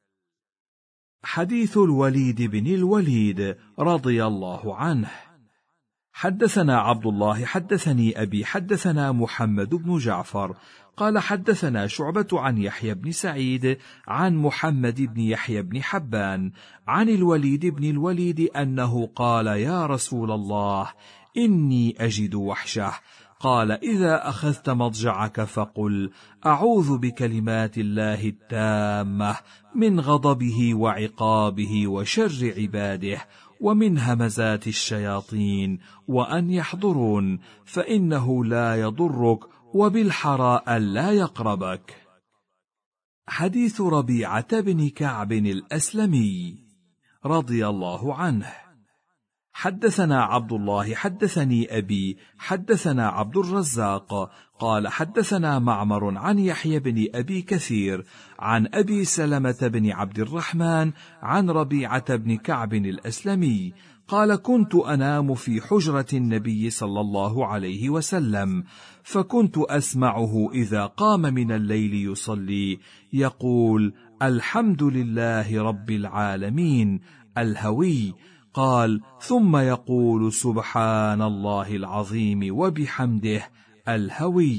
حديث الوليد بن الوليد رضي الله عنه. حدثنا عبد الله حدثني أبي حدثنا محمد بن جعفر قال حدثنا شعبة عن يحيى بن سعيد عن محمد بن يحيى بن حبان عن الوليد بن الوليد أنه قال: يا رسول الله، إني أجد وحشة. قال: إذا أخذت مضجعك فقل: أعوذ بكلمات الله التامة من غضبه وعقابه وشر عباده ومن همزات الشياطين، وأن يحضرون، فإنه لا يضرك، وبالحراء لا يقربك. حديث ربيعة بن كعب الأسلمي رضي الله عنه. حدثنا عبد الله حدثني أبي حدثنا عبد الرزاق قال حدثنا معمر عن يحيى بن أبي كثير عن أبي سلمة بن عبد الرحمن عن ربيعة بن كعب الأسلمي قال كنت أنام في حجرة النبي صلى الله عليه وسلم، فكنت أسمعه إذا قام من الليل يصلي يقول الحمد لله رب العالمين الهوي، قال ثم يقول سبحان الله العظيم وبحمده الهوي.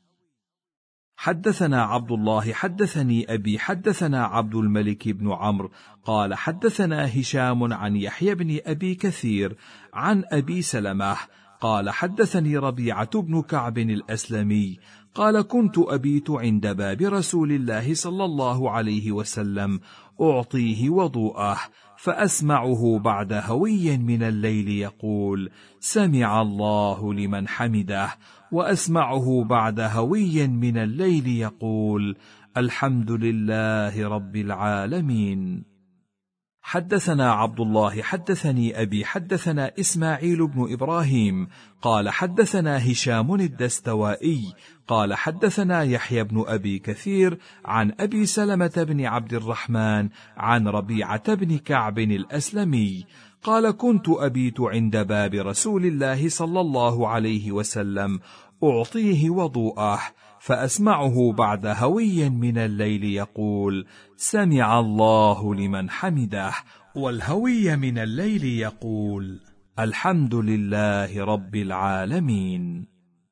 حدثنا عبد الله حدثني أبي حدثنا عبد الملك بن عمرو قال حدثنا هشام عن يحيى بن أبي كثير عن أبي سلمة قال حدثني ربيعة بن كعب الأسلمي قال كنت أبيت عند باب رسول الله صلى الله عليه وسلم أعطيه وضوءه، فأسمعه بعد هوي من الليل يقول سمع الله لمن حمده، وأسمعه بعد هوي من الليل يقول الحمد لله رب العالمين. حدثنا عبد الله حدثني أبي حدثنا إسماعيل بن إبراهيم قال حدثنا هشام الدستوائي قال حدثنا يحيى بن أبي كثير عن أبي سلمة بن عبد الرحمن عن ربيعة بن كعب الأسلمي قال كنت أبيت عند باب رسول الله صلى الله عليه وسلم أعطيه وضوءه، فأسمعه بعد هوي من الليل يقول سمع الله لمن حمده، والهوي من الليل يقول الحمد لله رب العالمين.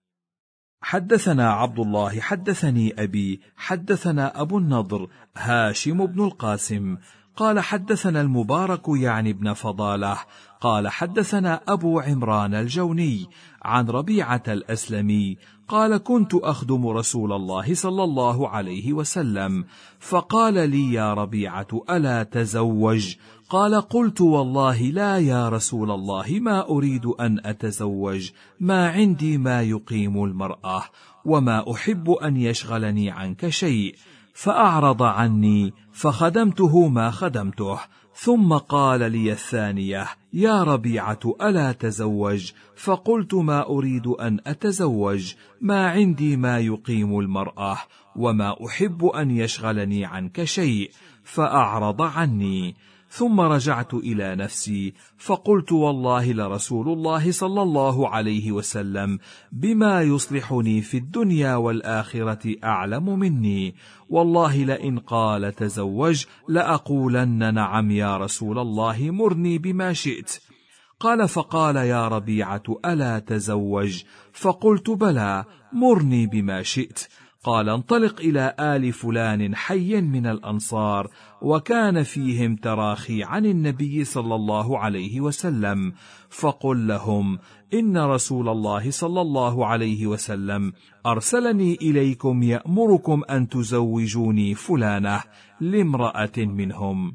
حدثنا عبد الله حدثني أبي حدثنا أبو النضر هاشم بن القاسم قال حدثنا المبارك يعني ابن فضالة قال حدثنا أبو عمران الجوني عن ربيعة الأسلمي قال كنت أخدم رسول الله صلى الله عليه وسلم، فقال لي يا ربيعة ألا تزوج؟ قال قلت والله لا يا رسول الله ما أريد أن أتزوج، ما عندي ما يقيم المرأة، وما أحب أن يشغلني عنك شيء، فأعرض عني فخدمته ما خدمته. ثم قال لي الثانية يا ربيعة ألا تزوج؟ فقلت ما أريد أن أتزوج، ما عندي ما يقيم المرأة، وما أحب أن يشغلني عنك شيء، فأعرض عني. ثم رجعت إلى نفسي فقلت والله لرسول الله صلى الله عليه وسلم بما يصلحني في الدنيا والآخرة أعلم مني، والله لئن قال تزوج لأقولن نعم يا رسول الله مرني بما شئت. قال فقال يا ربيعة ألا تزوج؟ فقلت بلى مرني بما شئت. قال انطلق إلى آل فلان حي من الأنصار وكان فيهم تراخي عن النبي صلى الله عليه وسلم، فقل لهم إن رسول الله صلى الله عليه وسلم أرسلني إليكم يأمركم أن تزوجوني فلانة لامرأة منهم.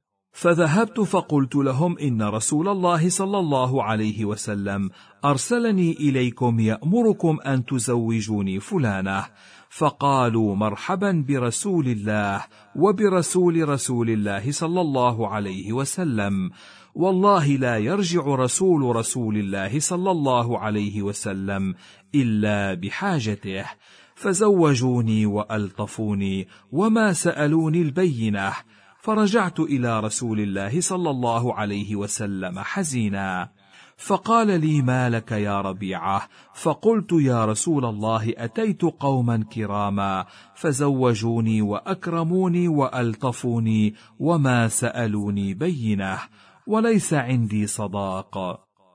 فذهبت فقلت لهم إن رسول الله صلى الله عليه وسلم أرسلني إليكم يأمركم أن تزوجوني فلانة، فقالوا مرحبا برسول الله وبرسول رسول الله صلى الله عليه وسلم، والله لا يرجع رسول الله صلى الله عليه وسلم إلا بحاجته. فزوجوني وألطفوني وما سألوني البينة، فرجعت إلى رسول الله صلى الله عليه وسلم حزينا، فقال لي ما لك يا ربيعة؟ فقلت يا رسول الله أتيت قوما كراما فزوجوني وأكرموني وألطفوني وما سألوني بينة، وليس عندي صداق.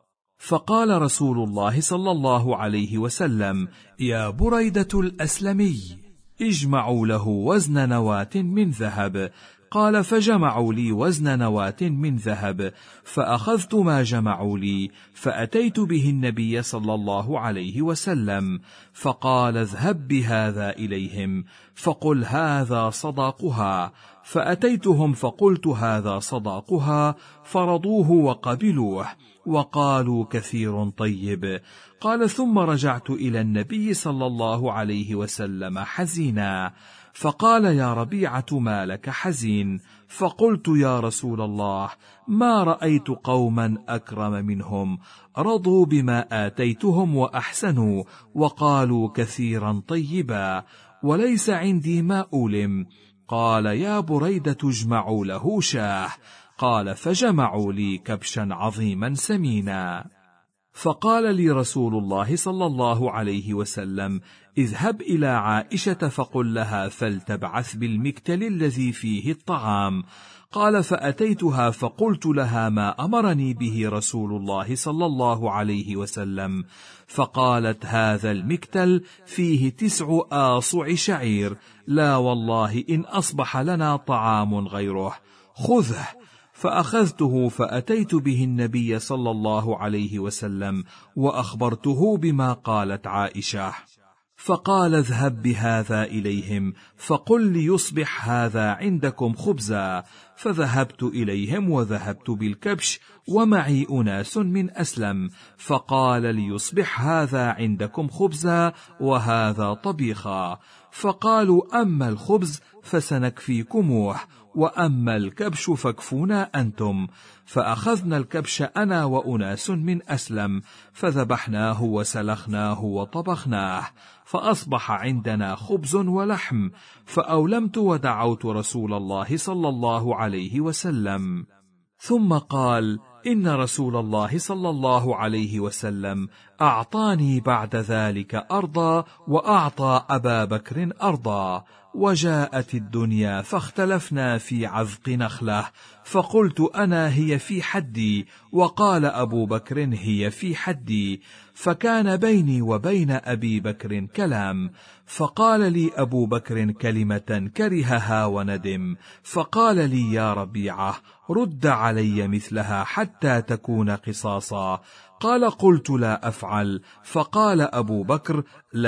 فقال رسول الله صلى الله عليه وسلم يا بريدة الأسلمي اجمعوا له وزن نواة من ذهب. قال فجمعوا لي وزن نواة من ذهب، فأخذت ما جمعوا لي فأتيت به النبي صلى الله عليه وسلم، فقال اذهب بهذا إليهم فقل هذا صداقها. فأتيتهم فقلت هذا صداقها، فرضوه وقبلوه وقالوا كثير طيب. قال ثم رجعت إلى النبي صلى الله عليه وسلم حزينا، فقال يا ربيعة ما لك حزين؟ فقلت يا رسول الله ما رأيت قوما أكرم منهم، رضوا بما آتيتهم وأحسنوا وقالوا كثيرا طيبا، وليس عندي ما أولم. قال يا بريدة اجمعوا له شاه. قال فجمعوا لي كبشا عظيما سمينا. فقال لي رسول الله صلى الله عليه وسلم اذهب إلى عائشة فقل لها فلتبعث بالمكتل الذي فيه الطعام. قال فأتيتها فقلت لها ما أمرني به رسول الله صلى الله عليه وسلم، فقالت هذا المكتل فيه 9 آصع شعير، لا والله إن أصبح لنا طعام غيره، خذه. فأخذته فأتيت به النبي صلى الله عليه وسلم وأخبرته بما قالت عائشة، فقال اذهب بهذا إليهم فقل ليصبح هذا عندكم خبزا. فذهبت إليهم وذهبت بالكبش ومعي أناس من أسلم، فقال ليصبح هذا عندكم خبزا وهذا طبيخا. فقالوا أما الخبز فسنكفيكموه وأما الكبش فاكفونا أنتم. فأخذنا الكبش أنا وأناس من أسلم فذبحناه وسلخناه وطبخناه، فأصبح عندنا خبز ولحم. فأولمت ودعوت رسول الله صلى الله عليه وسلم، ثم قال إن رسول الله صلى الله عليه وسلم أعطاني بعد ذلك أرضا وأعطى أبا بكر أرضا. وجاءت الدنيا فاختلفنا في عذق نخلة، فقلت أنا هي في حدي، وقال أبو بكر هي في حدي، فكان بيني وبين أبي بكر كلام. فقال لي أبو بكر كلمة كرهها وندم، فقال لي يا ربيعة رد علي مثلها حتى تكون قصاصا. قال قلت لا أفعل. فقال أبو بكر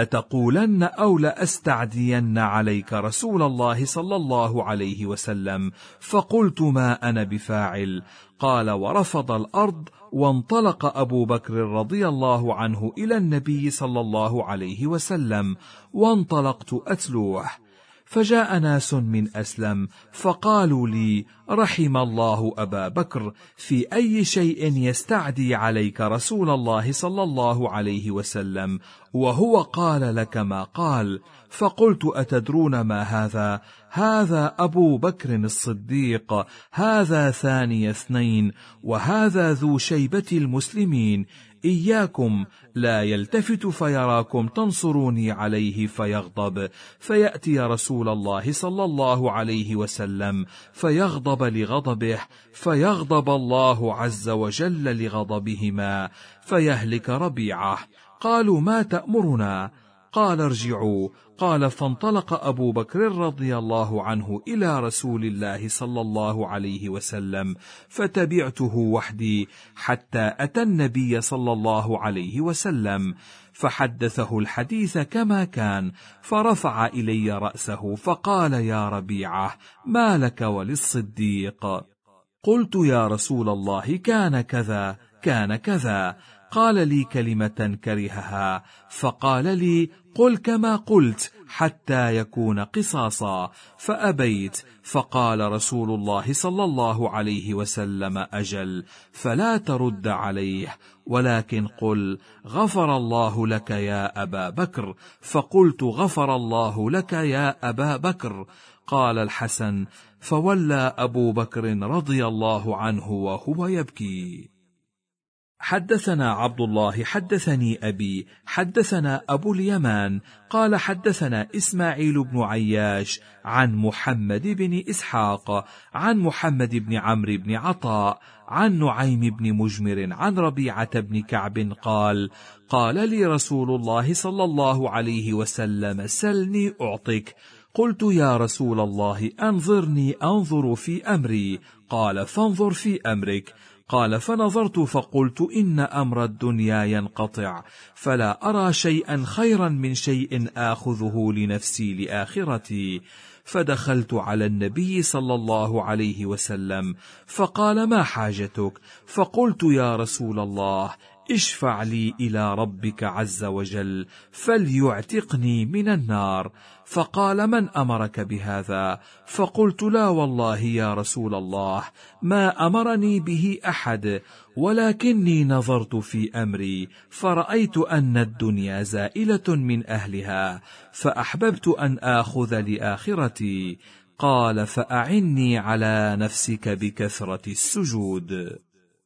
لتقولن أو لأستعدين عليك رسول الله صلى الله عليه وسلم. فقلت ما أنا بفاعل. قال ورفض الأرض، وانطلق أبو بكر رضي الله عنه إلى النبي صلى الله عليه وسلم، وانطلقت أتلوه. فجاء ناس من أسلم فقالوا لي رحم الله أبا بكر، في أي شيء يستعدي عليك رسول الله صلى الله عليه وسلم وهو قال لك ما قال؟ فقلت أتدرون ما هذا؟ هذا أبو بكر الصديق، هذا ثاني اثنين، وهذا ذو شيبة المسلمين. إياكم لا يلتفت فيراكم تنصروني عليه فيغضب، فيأتي رسول الله صلى الله عليه وسلم فيغضب لغضبه، فيغضب الله عز وجل لغضبهما، فيهلك ربيعه. قالوا ما تأمرنا؟ قال ارجعوا. قال فانطلق أبو بكر رضي الله عنه إلى رسول الله صلى الله عليه وسلم، فتبعته وحدي حتى أتى النبي صلى الله عليه وسلم، فحدثه الحديث كما كان، فرفع إلي رأسه فقال يا ربيعة ما لك وللصديق؟ قلت يا رسول الله كان كذا كان كذا. قال لي كلمة كرهها، فقال لي قل كما قلت حتى يكون قصاصا، فأبيت. فقال رسول الله صلى الله عليه وسلم أجل، فلا ترد عليه، ولكن قل غفر الله لك يا أبا بكر. فقلت غفر الله لك يا أبا بكر. قال الحسن فولى أبو بكر رضي الله عنه وهو يبكي. حدثنا عبد الله حدثني أبي حدثنا أبو اليمان قال حدثنا إسماعيل بن عياش عن محمد بن إسحاق عن محمد بن عمرو بن عطاء عن نعيم بن مجمر عن ربيعة بن كعب قال قال لي رسول الله صلى الله عليه وسلم سلني أعطك. قلت يا رسول الله أنظرني أنظر في أمري. قال فانظر في أمرك. قال: فنظرت فقلت: إن أمر الدنيا ينقطع، فلا أرى شيئا خيرا من شيء آخذه لنفسي لآخرتي. فدخلت على النبي صلى الله عليه وسلم فقال: ما حاجتك؟ فقلت: يا رسول الله، اشفع لي إلى ربك عز وجل فليعتقني من النار. فقال: من أمرك بهذا؟ فقلت: لا والله يا رسول الله، ما أمرني به أحد، ولكني نظرت في أمري فرأيت أن الدنيا زائلة من أهلها، فأحببت أن آخذ لآخرتي. قال: فأعني على نفسك بكثرة السجود.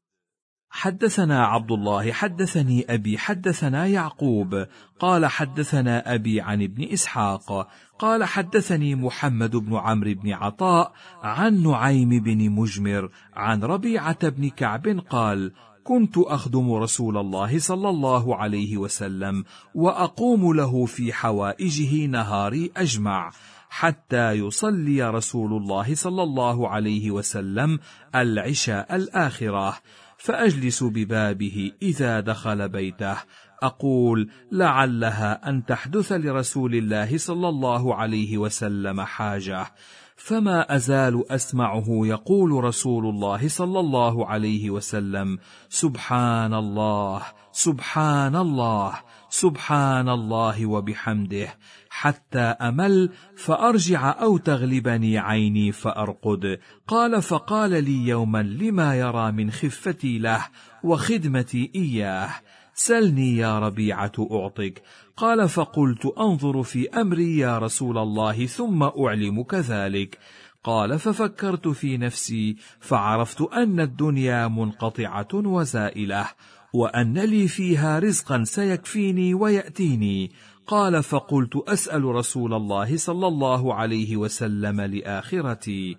حدثنا عبد الله حدثني أبي حدثنا يعقوب قال حدثنا أبي عن ابن إسحاق قال حدثني محمد بن عمرو بن عطاء عن نعيم بن مجمر عن ربيعة بن كعب قال: كنت أخدم رسول الله صلى الله عليه وسلم وأقوم له في حوائجه نهاري أجمع، حتى يصلي رسول الله صلى الله عليه وسلم العشاء الآخرة، فأجلس ببابه إذا دخل بيته أقول: لعلها أن تحدث لرسول الله صلى الله عليه وسلم حاجة، فما أزال أسمعه يقول رسول الله صلى الله عليه وسلم: سبحان الله سبحان الله سبحان الله وبحمده، حتى أمل فأرجع أو تغلبني عيني فأرقد. قال: فقال لي يوما لما يرى من خفتي له وخدمتي إياه: سلني يا ربيعة أعطك. قال: فقلت: أنظر في أمري يا رسول الله ثم أعلمك ذلك. قال: ففكرت في نفسي فعرفت أن الدنيا منقطعة وزائلة، وأن لي فيها رزقا سيكفيني ويأتيني. قال: فقلت: أسأل رسول الله صلى الله عليه وسلم لآخرتي،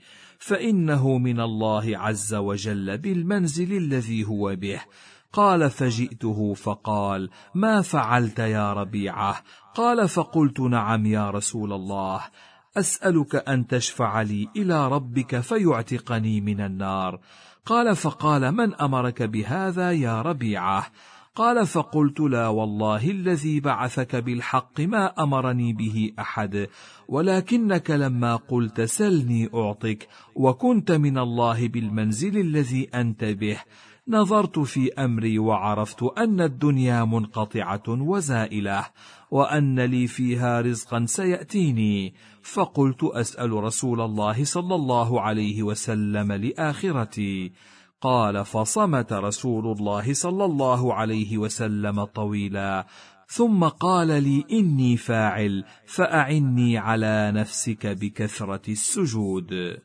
فإنه من الله عز وجل بالمنزل الذي هو به. قال: فجئته فقال: ما فعلت يا ربيعة؟ قال: فقلت: نعم يا رسول الله، أسألك أن تشفع لي إلى ربك فيعتقني من النار. قال: فقال: من أمرك بهذا يا ربيعة؟ قال: فقلت: لا والله الذي بعثك بالحق ما أمرني به أحد، ولكنك لما قلت سلني أعطك وكنت من الله بالمنزل الذي أنت به، نظرت في أمري وعرفت أن الدنيا منقطعة وزائلة، وأن لي فيها رزقا سيأتيني، فقلت: أسأل رسول الله صلى الله عليه وسلم لآخرتي. قال: فصمت رسول الله صلى الله عليه وسلم طويلا، ثم قال لي: إني فاعل، فأعني على نفسك بكثرة السجود.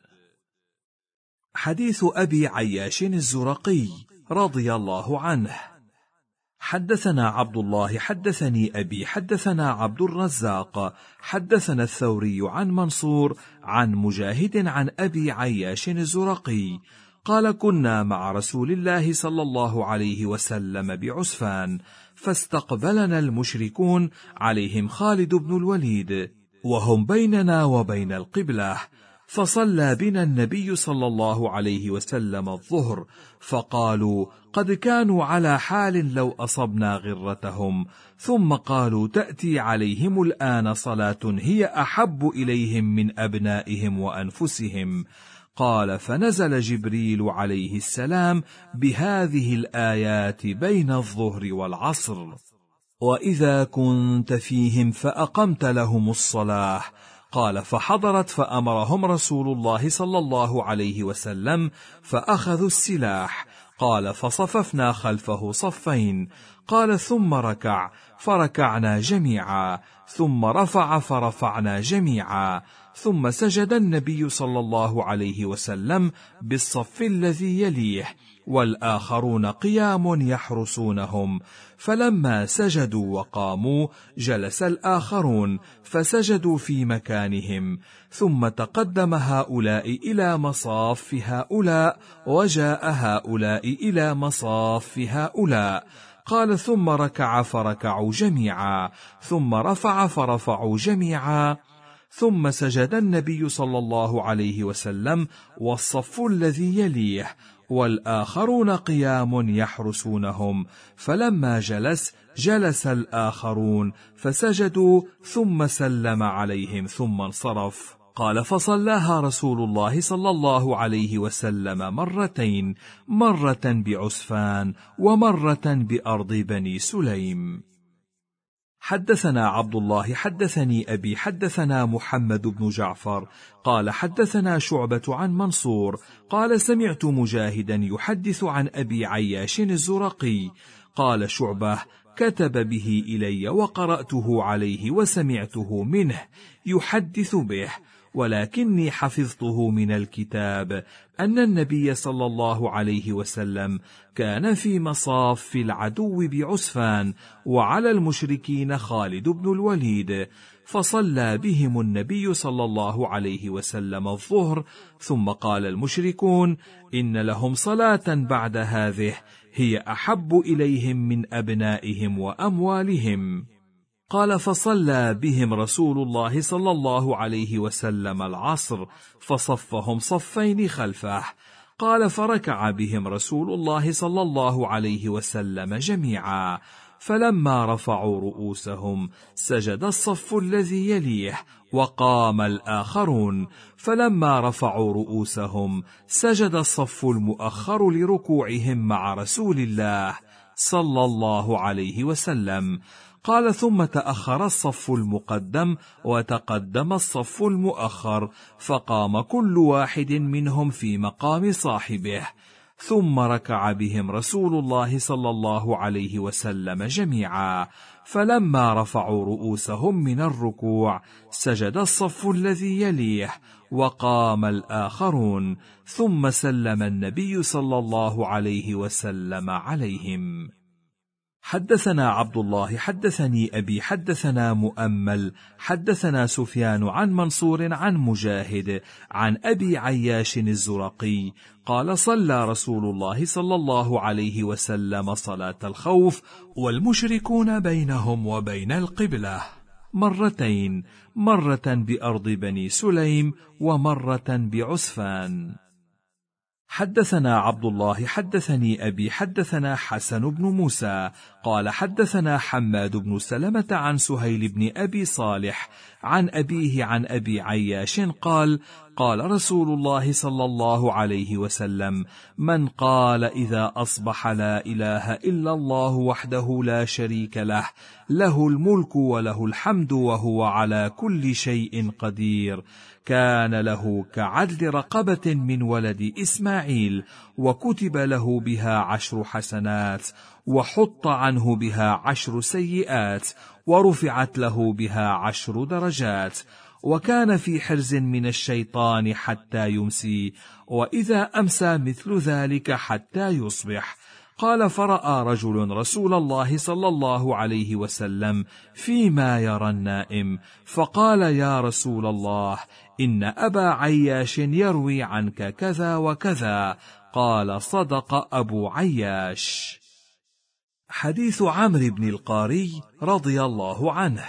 حديث أبي عياش الزرقي رضي الله عنه. حدثنا عبد الله حدثني أبي حدثنا عبد الرزاق حدثنا الثوري عن منصور عن مجاهد عن أبي عياش الزرقي قال: كنا مع رسول الله صلى الله عليه وسلم بعسفان، فاستقبلنا المشركون عليهم خالد بن الوليد، وهم بيننا وبين القبلة، فصلى بنا النبي صلى الله عليه وسلم الظهر، فقالوا: قد كانوا على حال لو أصبنا غرتهم، ثم قالوا: تأتي عليهم الآن صلاة هي أحب إليهم من أبنائهم وأنفسهم. قال: فنزل جبريل عليه السلام بهذه الآيات بين الظهر والعصر: وإذا كنت فيهم فأقمت لهم الصلاة. قال: فحضرت فأمرهم رسول الله صلى الله عليه وسلم فأخذوا السلاح. قال: فصففنا خلفه صفين. قال: ثم ركع فركعنا جميعا، ثم رفع فرفعنا جميعا، ثم سجد النبي صلى الله عليه وسلم بالصف الذي يليه، والآخرون قيام يحرسونهم، فلما سجدوا وقاموا جلس الآخرون فسجدوا في مكانهم، ثم تقدم هؤلاء إلى مصاف هؤلاء، وجاء هؤلاء إلى مصاف هؤلاء. قال: ثم ركع فركعوا جميعا، ثم رفع فرفعوا جميعا، ثم سجد النبي صلى الله عليه وسلم والصف الذي يليه والآخرون قيام يحرسونهم، فلما جلس الآخرون فسجدوا ثم سلم عليهم ثم انصرف. قال: فصلاها رسول الله صلى الله عليه وسلم مرتين، مرة بعسفان ومرة بأرض بني سليم. حدثنا عبد الله حدثني أبي حدثنا محمد بن جعفر قال حدثنا شعبة عن منصور قال سمعت مجاهدا يحدث عن أبي عياش الزرقي قال شعبة: كتب به إلي وقرأته عليه وسمعته منه يحدث به، ولكني حفظته من الكتاب أن النبي صلى الله عليه وسلم كان في مصاف العدو بعسفان، وعلى المشركين خالد بن الوليد، فصلى بهم النبي صلى الله عليه وسلم الظهر، ثم قال المشركون: إن لهم صلاة بعد هذه هي أحب إليهم من أبنائهم وأموالهم. قال: فصلى بهم رسول الله صلى الله عليه وسلم العصر، فصفهم صفين خلفه. قال: فركع بهم رسول الله صلى الله عليه وسلم جميعا، فلما رفعوا رؤوسهم سجد الصف الذي يليه وقام الآخرون، فلما رفعوا رؤوسهم سجد الصف المؤخر لركوعهم مع رسول الله صلى الله عليه وسلم. قال: ثم تأخر الصف المقدم وتقدم الصف المؤخر، فقام كل واحد منهم في مقام صاحبه، ثم ركع بهم رسول الله صلى الله عليه وسلم جميعا، فلما رفعوا رؤوسهم من الركوع سجد الصف الذي يليه وقام الآخرون، ثم سلم النبي صلى الله عليه وسلم عليهم. حدثنا عبد الله حدثني أبي حدثنا مؤمل حدثنا سفيان عن منصور عن مجاهد عن أبي عياش الزرقي قال: صلى رسول الله صلى الله عليه وسلم صلاة الخوف والمشركون بينهم وبين القبلة مرتين، مرة بأرض بني سليم ومرة بعسفان. حدثنا عبد الله حدثني أبي حدثنا حسن بن موسى قال حدثنا حماد بن سلمة عن سهيل بن أبي صالح عن أبيه عن أبي عياش قال: قال رسول الله صلى الله عليه وسلم: من قال إذا أصبح لا إله إلا الله وحده لا شريك له، له الملك وله الحمد وهو على كل شيء قدير، كان له كعدل رقبة من ولد إسماعيل، وكتب له بها 10 حسنات، وحط عنه بها 10 سيئات، ورفعت له بها 10 درجات، وكان في حرز من الشيطان حتى يمسي، وإذا أمسى مثل ذلك حتى يصبح. قال: فرأى رجل رسول الله صلى الله عليه وسلم فيما يرى النائم، فقال: يا رسول الله، إن أبا عياش يروي عنك كذا وكذا. قال: صدق أبو عياش. حديث عمرو بن القاري رضي الله عنه.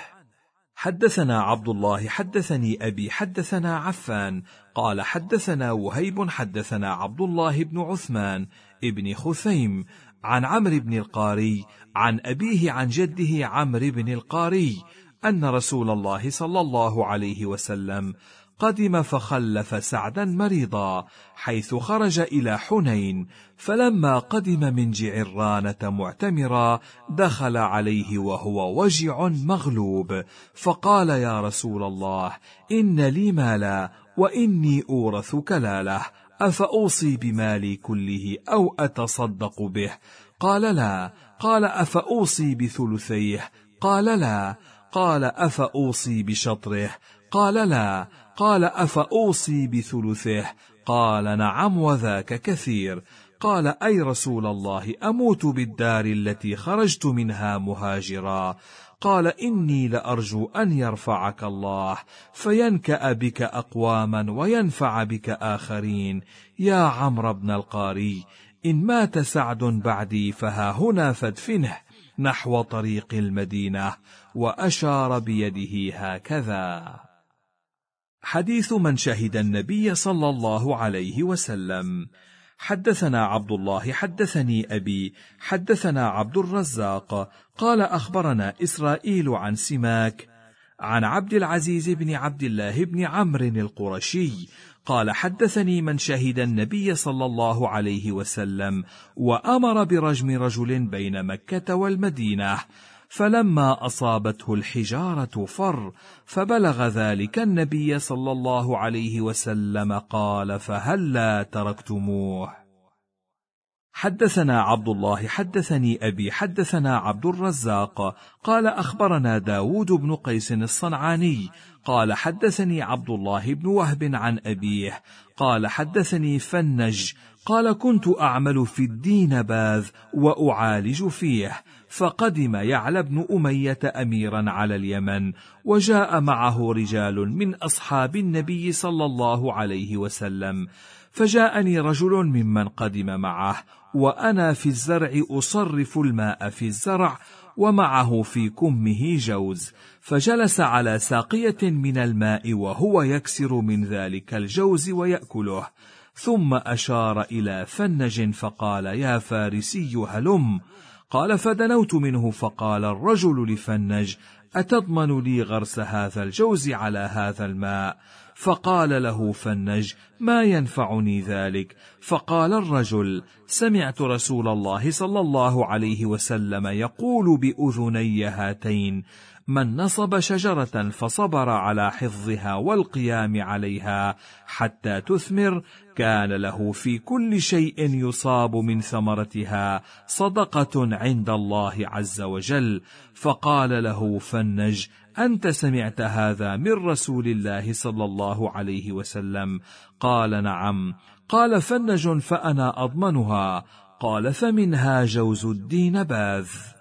حدثنا عبد الله حدثني أبي حدثنا عفان قال حدثنا وهيب حدثنا عبد الله بن عثمان ابن خثيم عن عمرو بن القاري عن أبيه عن جده عمرو بن القاري أن رسول الله صلى الله عليه وسلم قدم فخلف سعدا مريضا حيث خرج إلى حنين، فلما قدم من جعرانة معتمرا دخل عليه وهو وجع مغلوب، فقال: يا رسول الله، إن لي مالا وإني أورث كلالة، أفأوصي بمالي كله أو أتصدق به؟ قال: لا. قال: أفأوصي بثلثيه؟ قال: لا. قال: أفأوصي بشطره؟ قال: لا. قال: أفأوصي بثلثه؟ قال: نعم، وذاك كثير. قال: أي رسول الله، أموت بالدار التي خرجت منها مهاجرا؟ قال: إني لأرجو أن يرفعك الله فينكأ بك أقواما وينفع بك آخرين. يا عمرو بن القاري، إن مات سعد بعدي فها هنا فادفنه نحو طريق المدينة، وأشار بيده هكذا. حديث من شهد النبي صلى الله عليه وسلم. حدثنا عبد الله حدثني أبي حدثنا عبد الرزاق قال أخبرنا إسرائيل عن سماك عن عبد العزيز بن عبد الله بن عمرو القرشي قال حدثني من شهد النبي صلى الله عليه وسلم وأمر برجم رجل بين مكة والمدينة، فلما أصابته الحجارة فر، فبلغ ذلك النبي صلى الله عليه وسلم قال: فهلا تركتموه. حدثنا عبد الله حدثني أبي حدثنا عبد الرزاق قال أخبرنا داود بن قيس الصنعاني قال حدثني عبد الله بن وهب عن أبيه قال حدثني فنج قال: كنت أعمل في الدين باذ وأعالج فيه، فقدم يعلى بن أمية أميرا على اليمن، وجاء معه رجال من أصحاب النبي صلى الله عليه وسلم، فجاءني رجل ممن قدم معه وأنا في الزرع أصرف الماء في الزرع، ومعه في كمه جوز، فجلس على ساقية من الماء وهو يكسر من ذلك الجوز ويأكله، ثم أشار إلى فنج فقال: يا فارسي هلم. قال: فدنوت منه، فقال الرجل لفنج: أتضمن لي غرس هذا الجوز على هذا الماء؟ فقال له فنج: ما ينفعني ذلك؟ فقال الرجل: سمعت رسول الله صلى الله عليه وسلم يقول بأذني هاتين: من نصب شجرة فصبر على حفظها والقيام عليها حتى تثمر، كان له في كل شيء يصاب من ثمرتها صدقة عند الله عز وجل. فقال له فنج: أنت سمعت هذا من رسول الله صلى الله عليه وسلم؟ قال: نعم. قال فنج: فأنا أضمنها. قال: فمنها جوز الدين باذ.